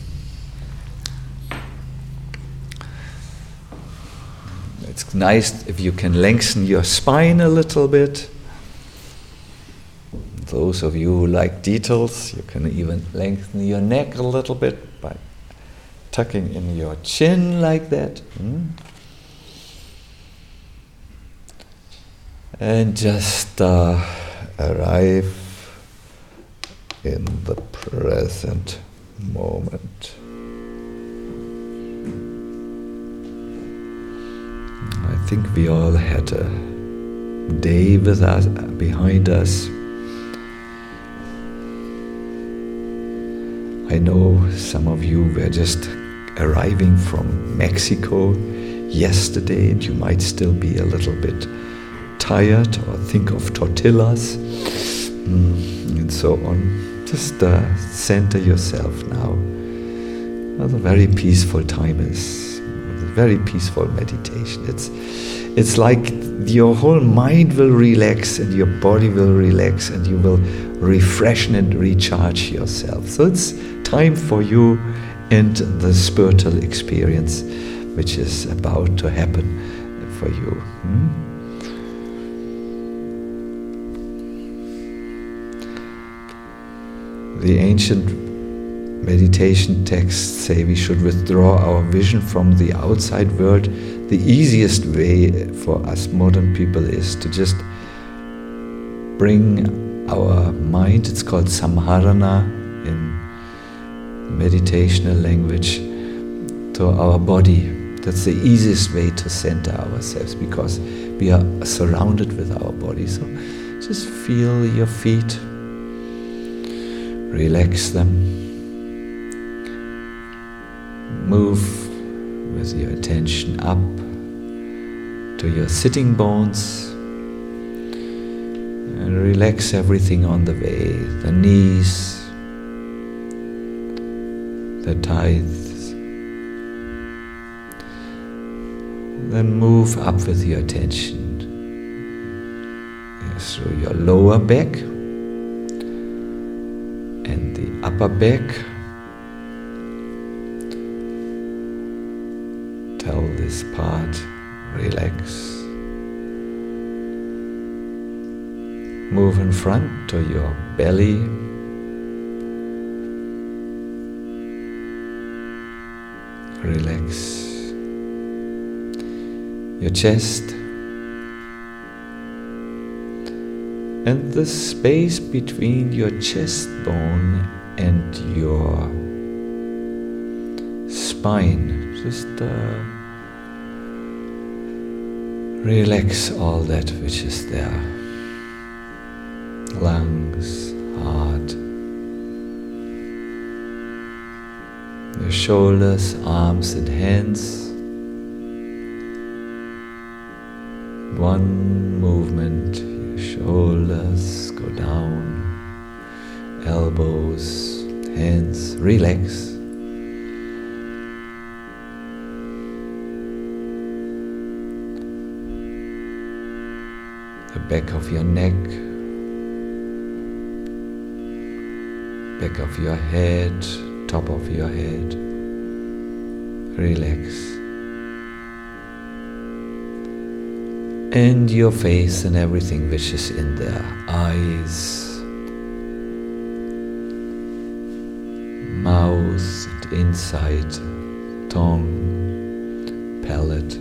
nice if you can lengthen your spine a little bit. Those of you who like details, you can even lengthen your neck a little bit by tucking in your chin like that. And just arrive in the present moment. I think we all had a day with us, behind us. I know some of you were just arriving from Mexico yesterday, and you might still be a little bit tired or think of tortillas and so on. Just center yourself now. What a very peaceful time is. A very peaceful meditation. It's like your whole mind will relax and your body will relax and you will refresh and recharge yourself. So it's time for you and the spiritual experience which is about to happen for you. The ancient meditation texts say we should withdraw our vision from the outside world. The easiest way for us modern people is to just bring our mind, it's called samharana in meditational language, to our body. That's the easiest way to center ourselves because we are surrounded with our body. So just feel your feet. Relax them. Move with your attention up to your sitting bones and relax everything on the way, the knees, the thighs. Then move up with your attention through your lower back and the upper back. Tell this part, relax. Move in front to your belly. Relax. Your chest. And the space between your chest bone and your spine. Just relax all that which is there. Lungs, heart, your shoulders, arms and hands. One movement, your shoulders go down, elbows, hands, relax. The back of your neck, back of your head, top of your head, relax. And your face and everything which is in there, eyes, mouth and inside, tongue, palate.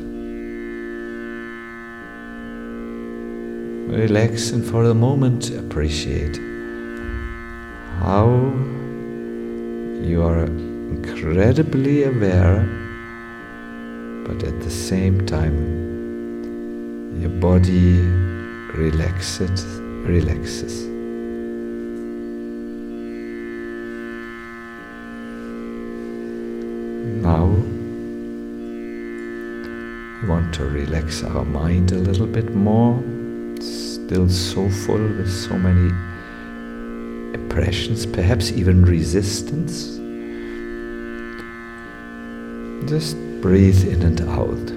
Relax and for a moment appreciate how you are incredibly aware, but at the same time your body relaxes. Now we want to relax our mind a little bit more. It's still so full with so many impressions, perhaps even resistance. Just breathe in and out.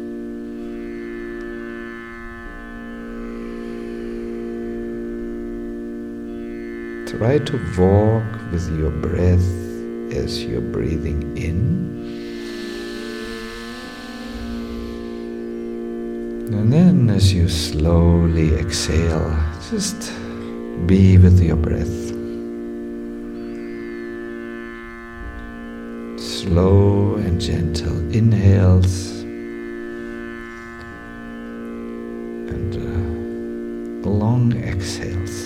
Try to walk with your breath as you're breathing in And then as you slowly exhale, just be with your breath. Slow and gentle inhales and long exhales.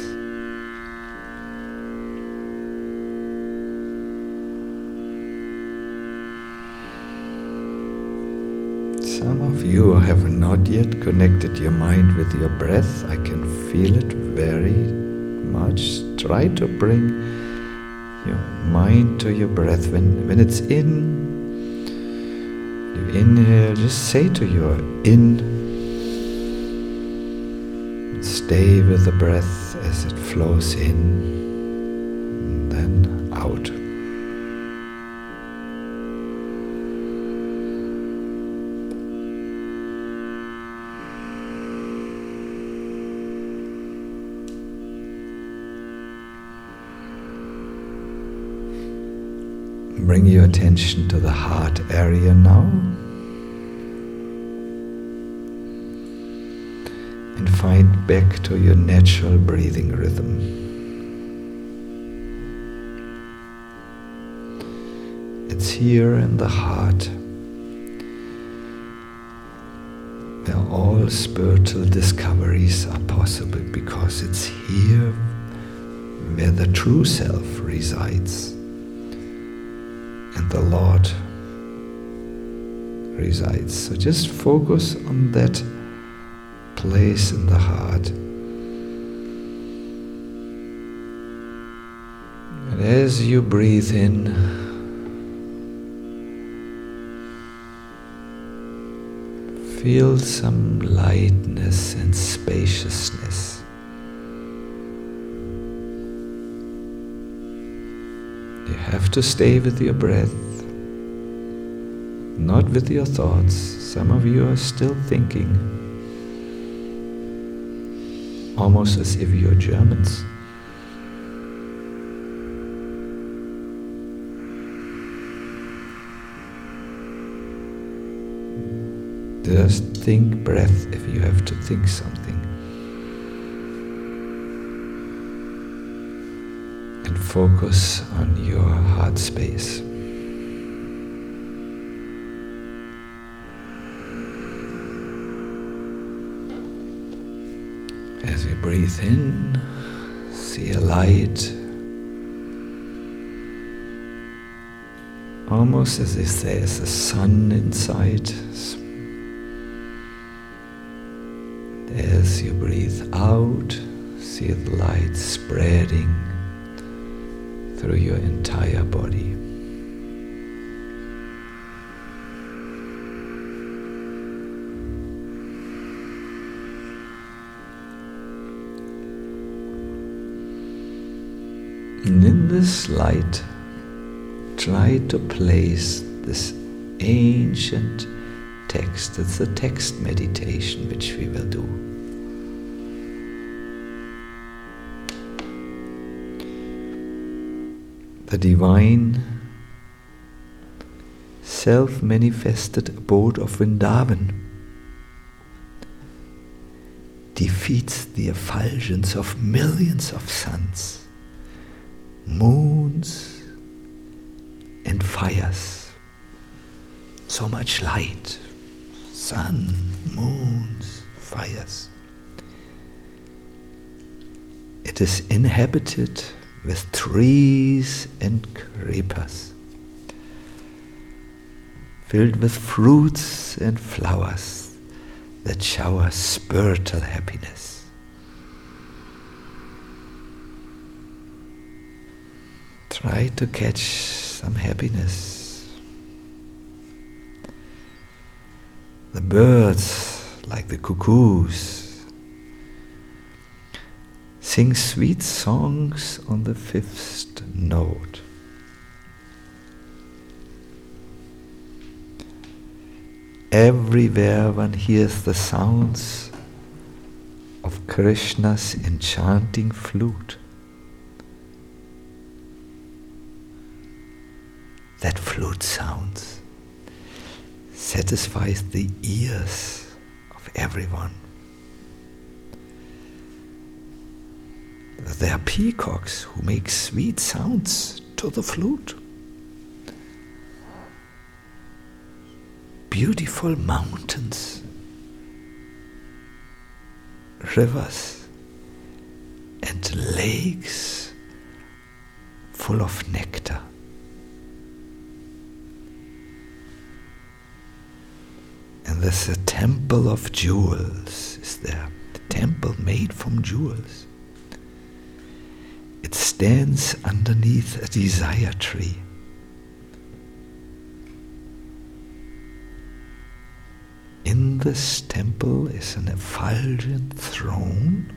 Some of you have not yet connected your mind with your breath. I can feel it very much. Try to bring your mind to your breath. When it's in, you inhale, just say to your in. Stay with the breath as it flows in and then out. Bring your attention to the heart area now and find back to your natural breathing rhythm. It's here in the heart where all spiritual discoveries are possible, because it's here where the true self resides. And the Lord resides. So just focus on that place in the heart. And as you breathe in, feel some lightness and spaciousness. You have to stay with your breath, not with your thoughts. Some of you are still thinking, almost as if you're Germans. Just think breath if you have to think something. And focus on your heart space. As you breathe in, see a light, almost as if there's a sun inside. As you breathe out, see the light spreading through your entire body. And in this light, try to place this ancient text. It's a text meditation which we will do. The divine self-manifested abode of Vrindavan defeats the effulgence of millions of suns, moons, and fires. So much light, sun, moons, fires. It is inhabited with trees and creepers, filled with fruits and flowers that shower spiritual happiness. Try to catch some happiness. The birds, like the cuckoos, sing sweet songs on the fifth note. Everywhere one hears the sounds of Krishna's enchanting flute. That flute sounds satisfies the ears of everyone. There are peacocks who make sweet sounds to the flute. Beautiful mountains, rivers, and lakes full of nectar. And there's a temple of jewels, is there? A temple made from jewels. It stands underneath a desire tree. In this temple is an effulgent throne,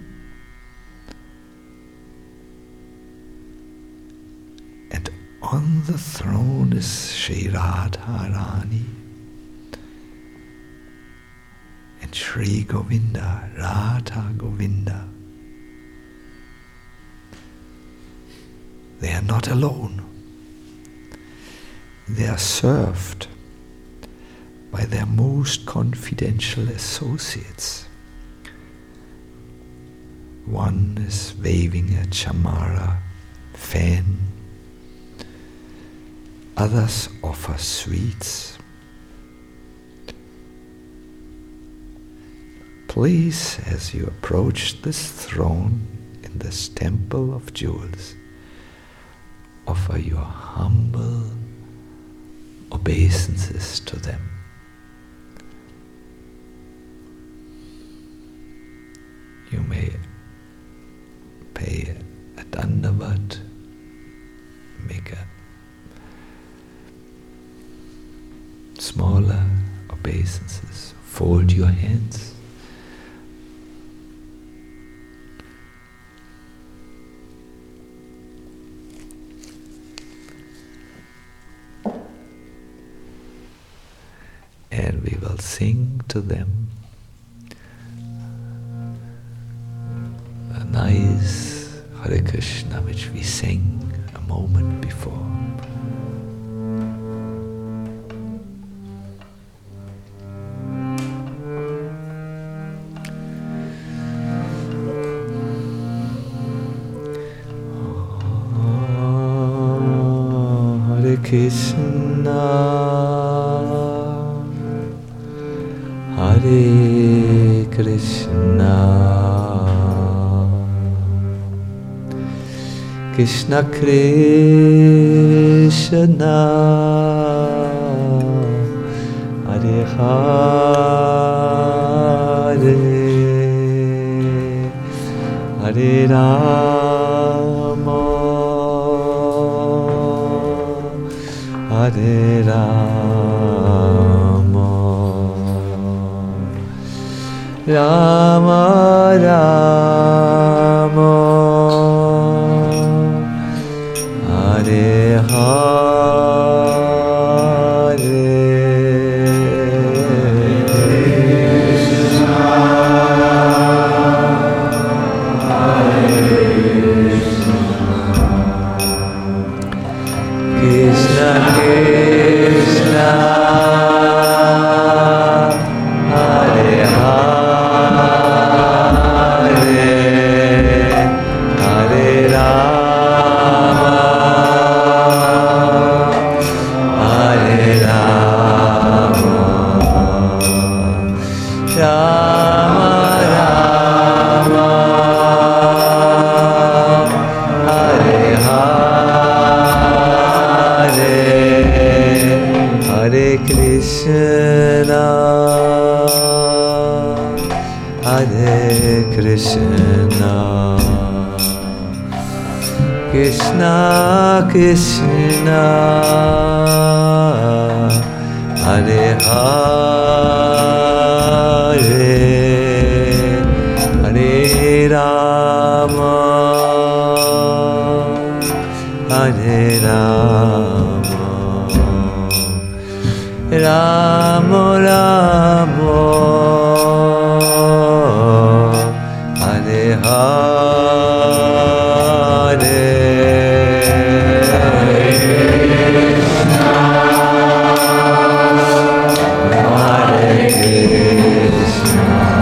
and on the throne is Shri Radharani and Shri Govinda, Radha Govinda. They are not alone. They are served by their most confidential associates. One is waving a chamara fan. Others offer sweets. Please, as you approach this throne in this temple of jewels, offer your humble obeisances to them. You may pay a dandavat, make a smaller obeisances, fold your hands. And we will sing to them a nice Hare Krishna which we sang a moment before. Hare Krishna, Hare Krishna, Krishna Krishna, Hare Hare, Hare Rama, Hare Rama, Rama Rama, Hare Hare, Krishna Krishna, Hare Hare, Hare Rama, Hare Rama, Rama Rama, Hare Hare, Hare Krishna, Hare Krishna, Krishna Krishna, Hare Hare, Hare Rama, Hare Rama, Rama Rama, Hare Hare, Hare Krishna,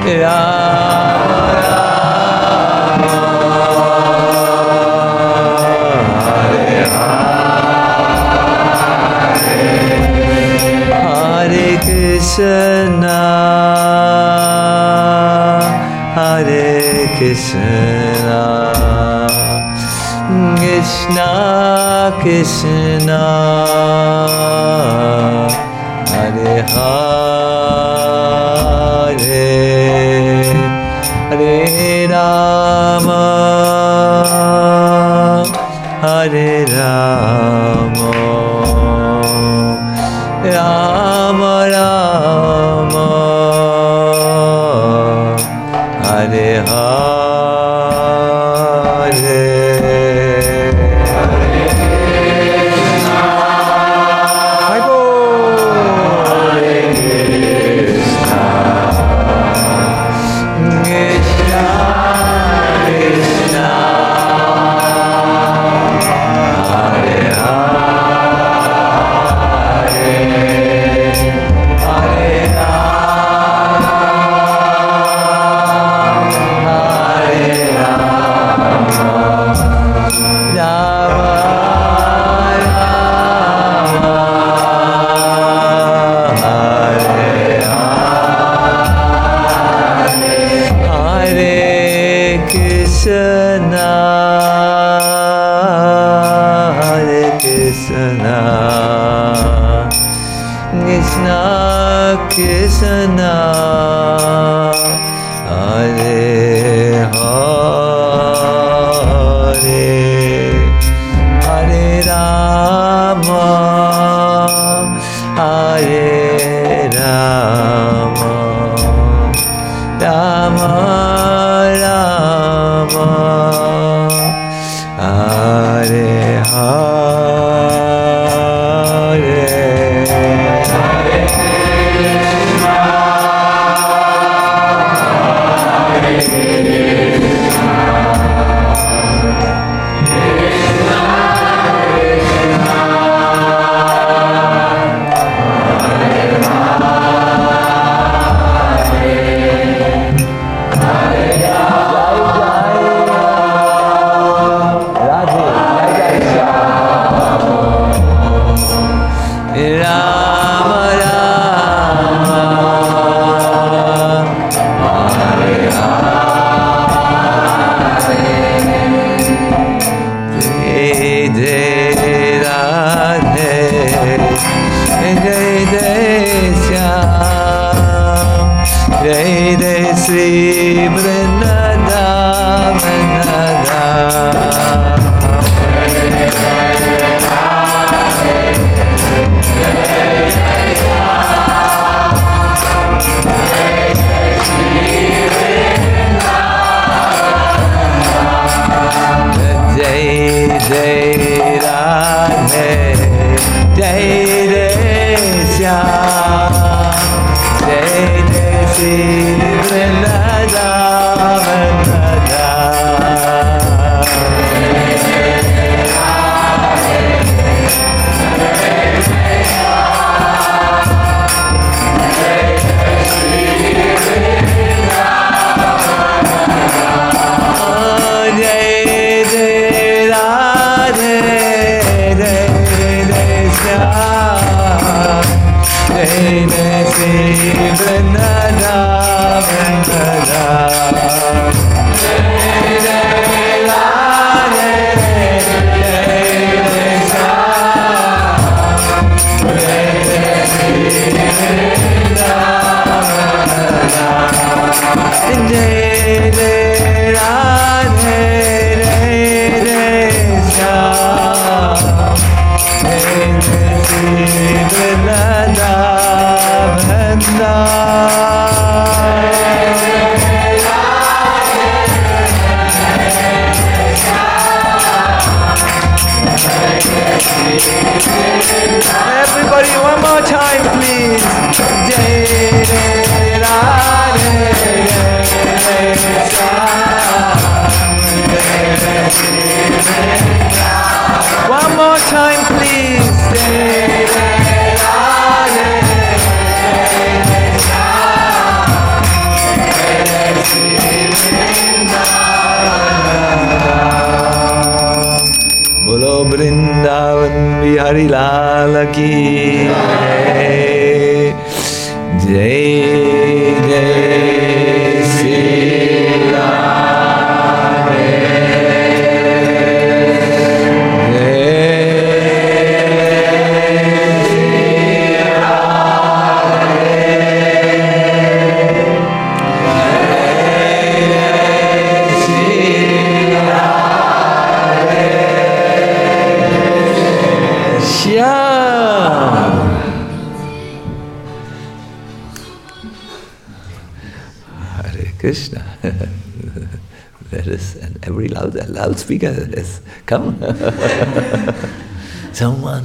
Krishna, Hare Krishna, Krishna Krishna, Hare Hare, Hare Rama, Hare Rama, Rama Rama, Hare Hare. Krishna, Hare Hare, Hare Rama, Hare Rama, Rama Rama, Hare Hare. Everybody, one more time, please. Jai Radhe, Jai Radhe. ki jai, jai jai Sri Radhe, Krishna. That is, and every loudspeaker has come. Someone,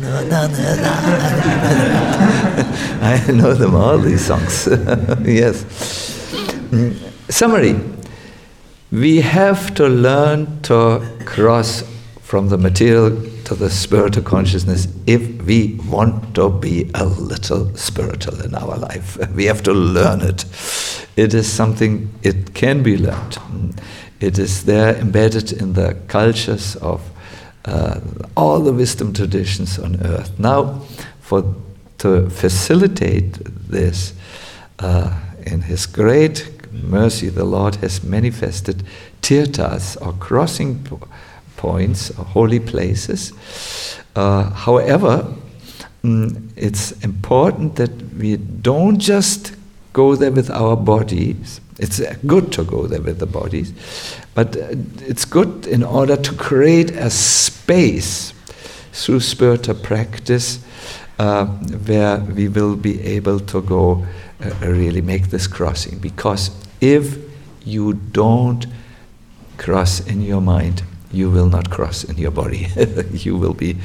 I know them all, these songs. Yes. Summary. We have to learn to cross from the material to the spiritual consciousness if we want to be a little spiritual in our life. We have to learn it. It is something, it can be learned. It is there embedded in the cultures of all the wisdom traditions on earth. Now, to facilitate this, in His great mercy, the Lord has manifested tirthas, or crossing points, or holy places. However, it's important that we don't just go there with our bodies. It's good to go there with the bodies, but it's good in order to create a space through spiritual practice where we will be able to go really make this crossing. Because if you don't cross in your mind, you will not cross in your body. You will be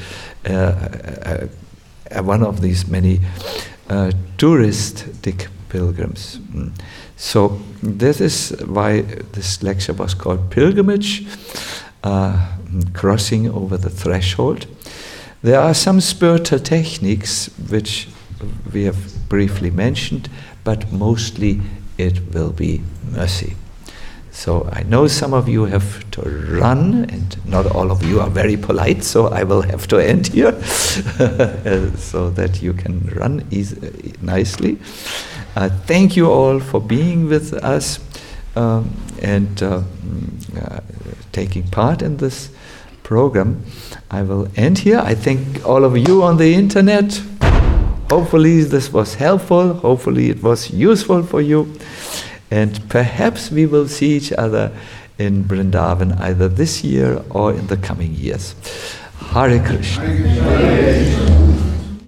one of these many touristic pilgrims. So this is why this lecture was called Pilgrimage, crossing over the threshold. There are some spiritual techniques which we have briefly mentioned, but mostly it will be mercy. So I know some of you have to run, and not all of you are very polite, so I will have to end here so that you can run nicely. Thank you all for being with us and taking part in this program. I will end here. I thank all of you on the internet. Hopefully this was helpful. Hopefully it was useful for you. And perhaps we will see each other in Vrindavan either this year or in the coming years. Hare Krishna. Hare Krishna.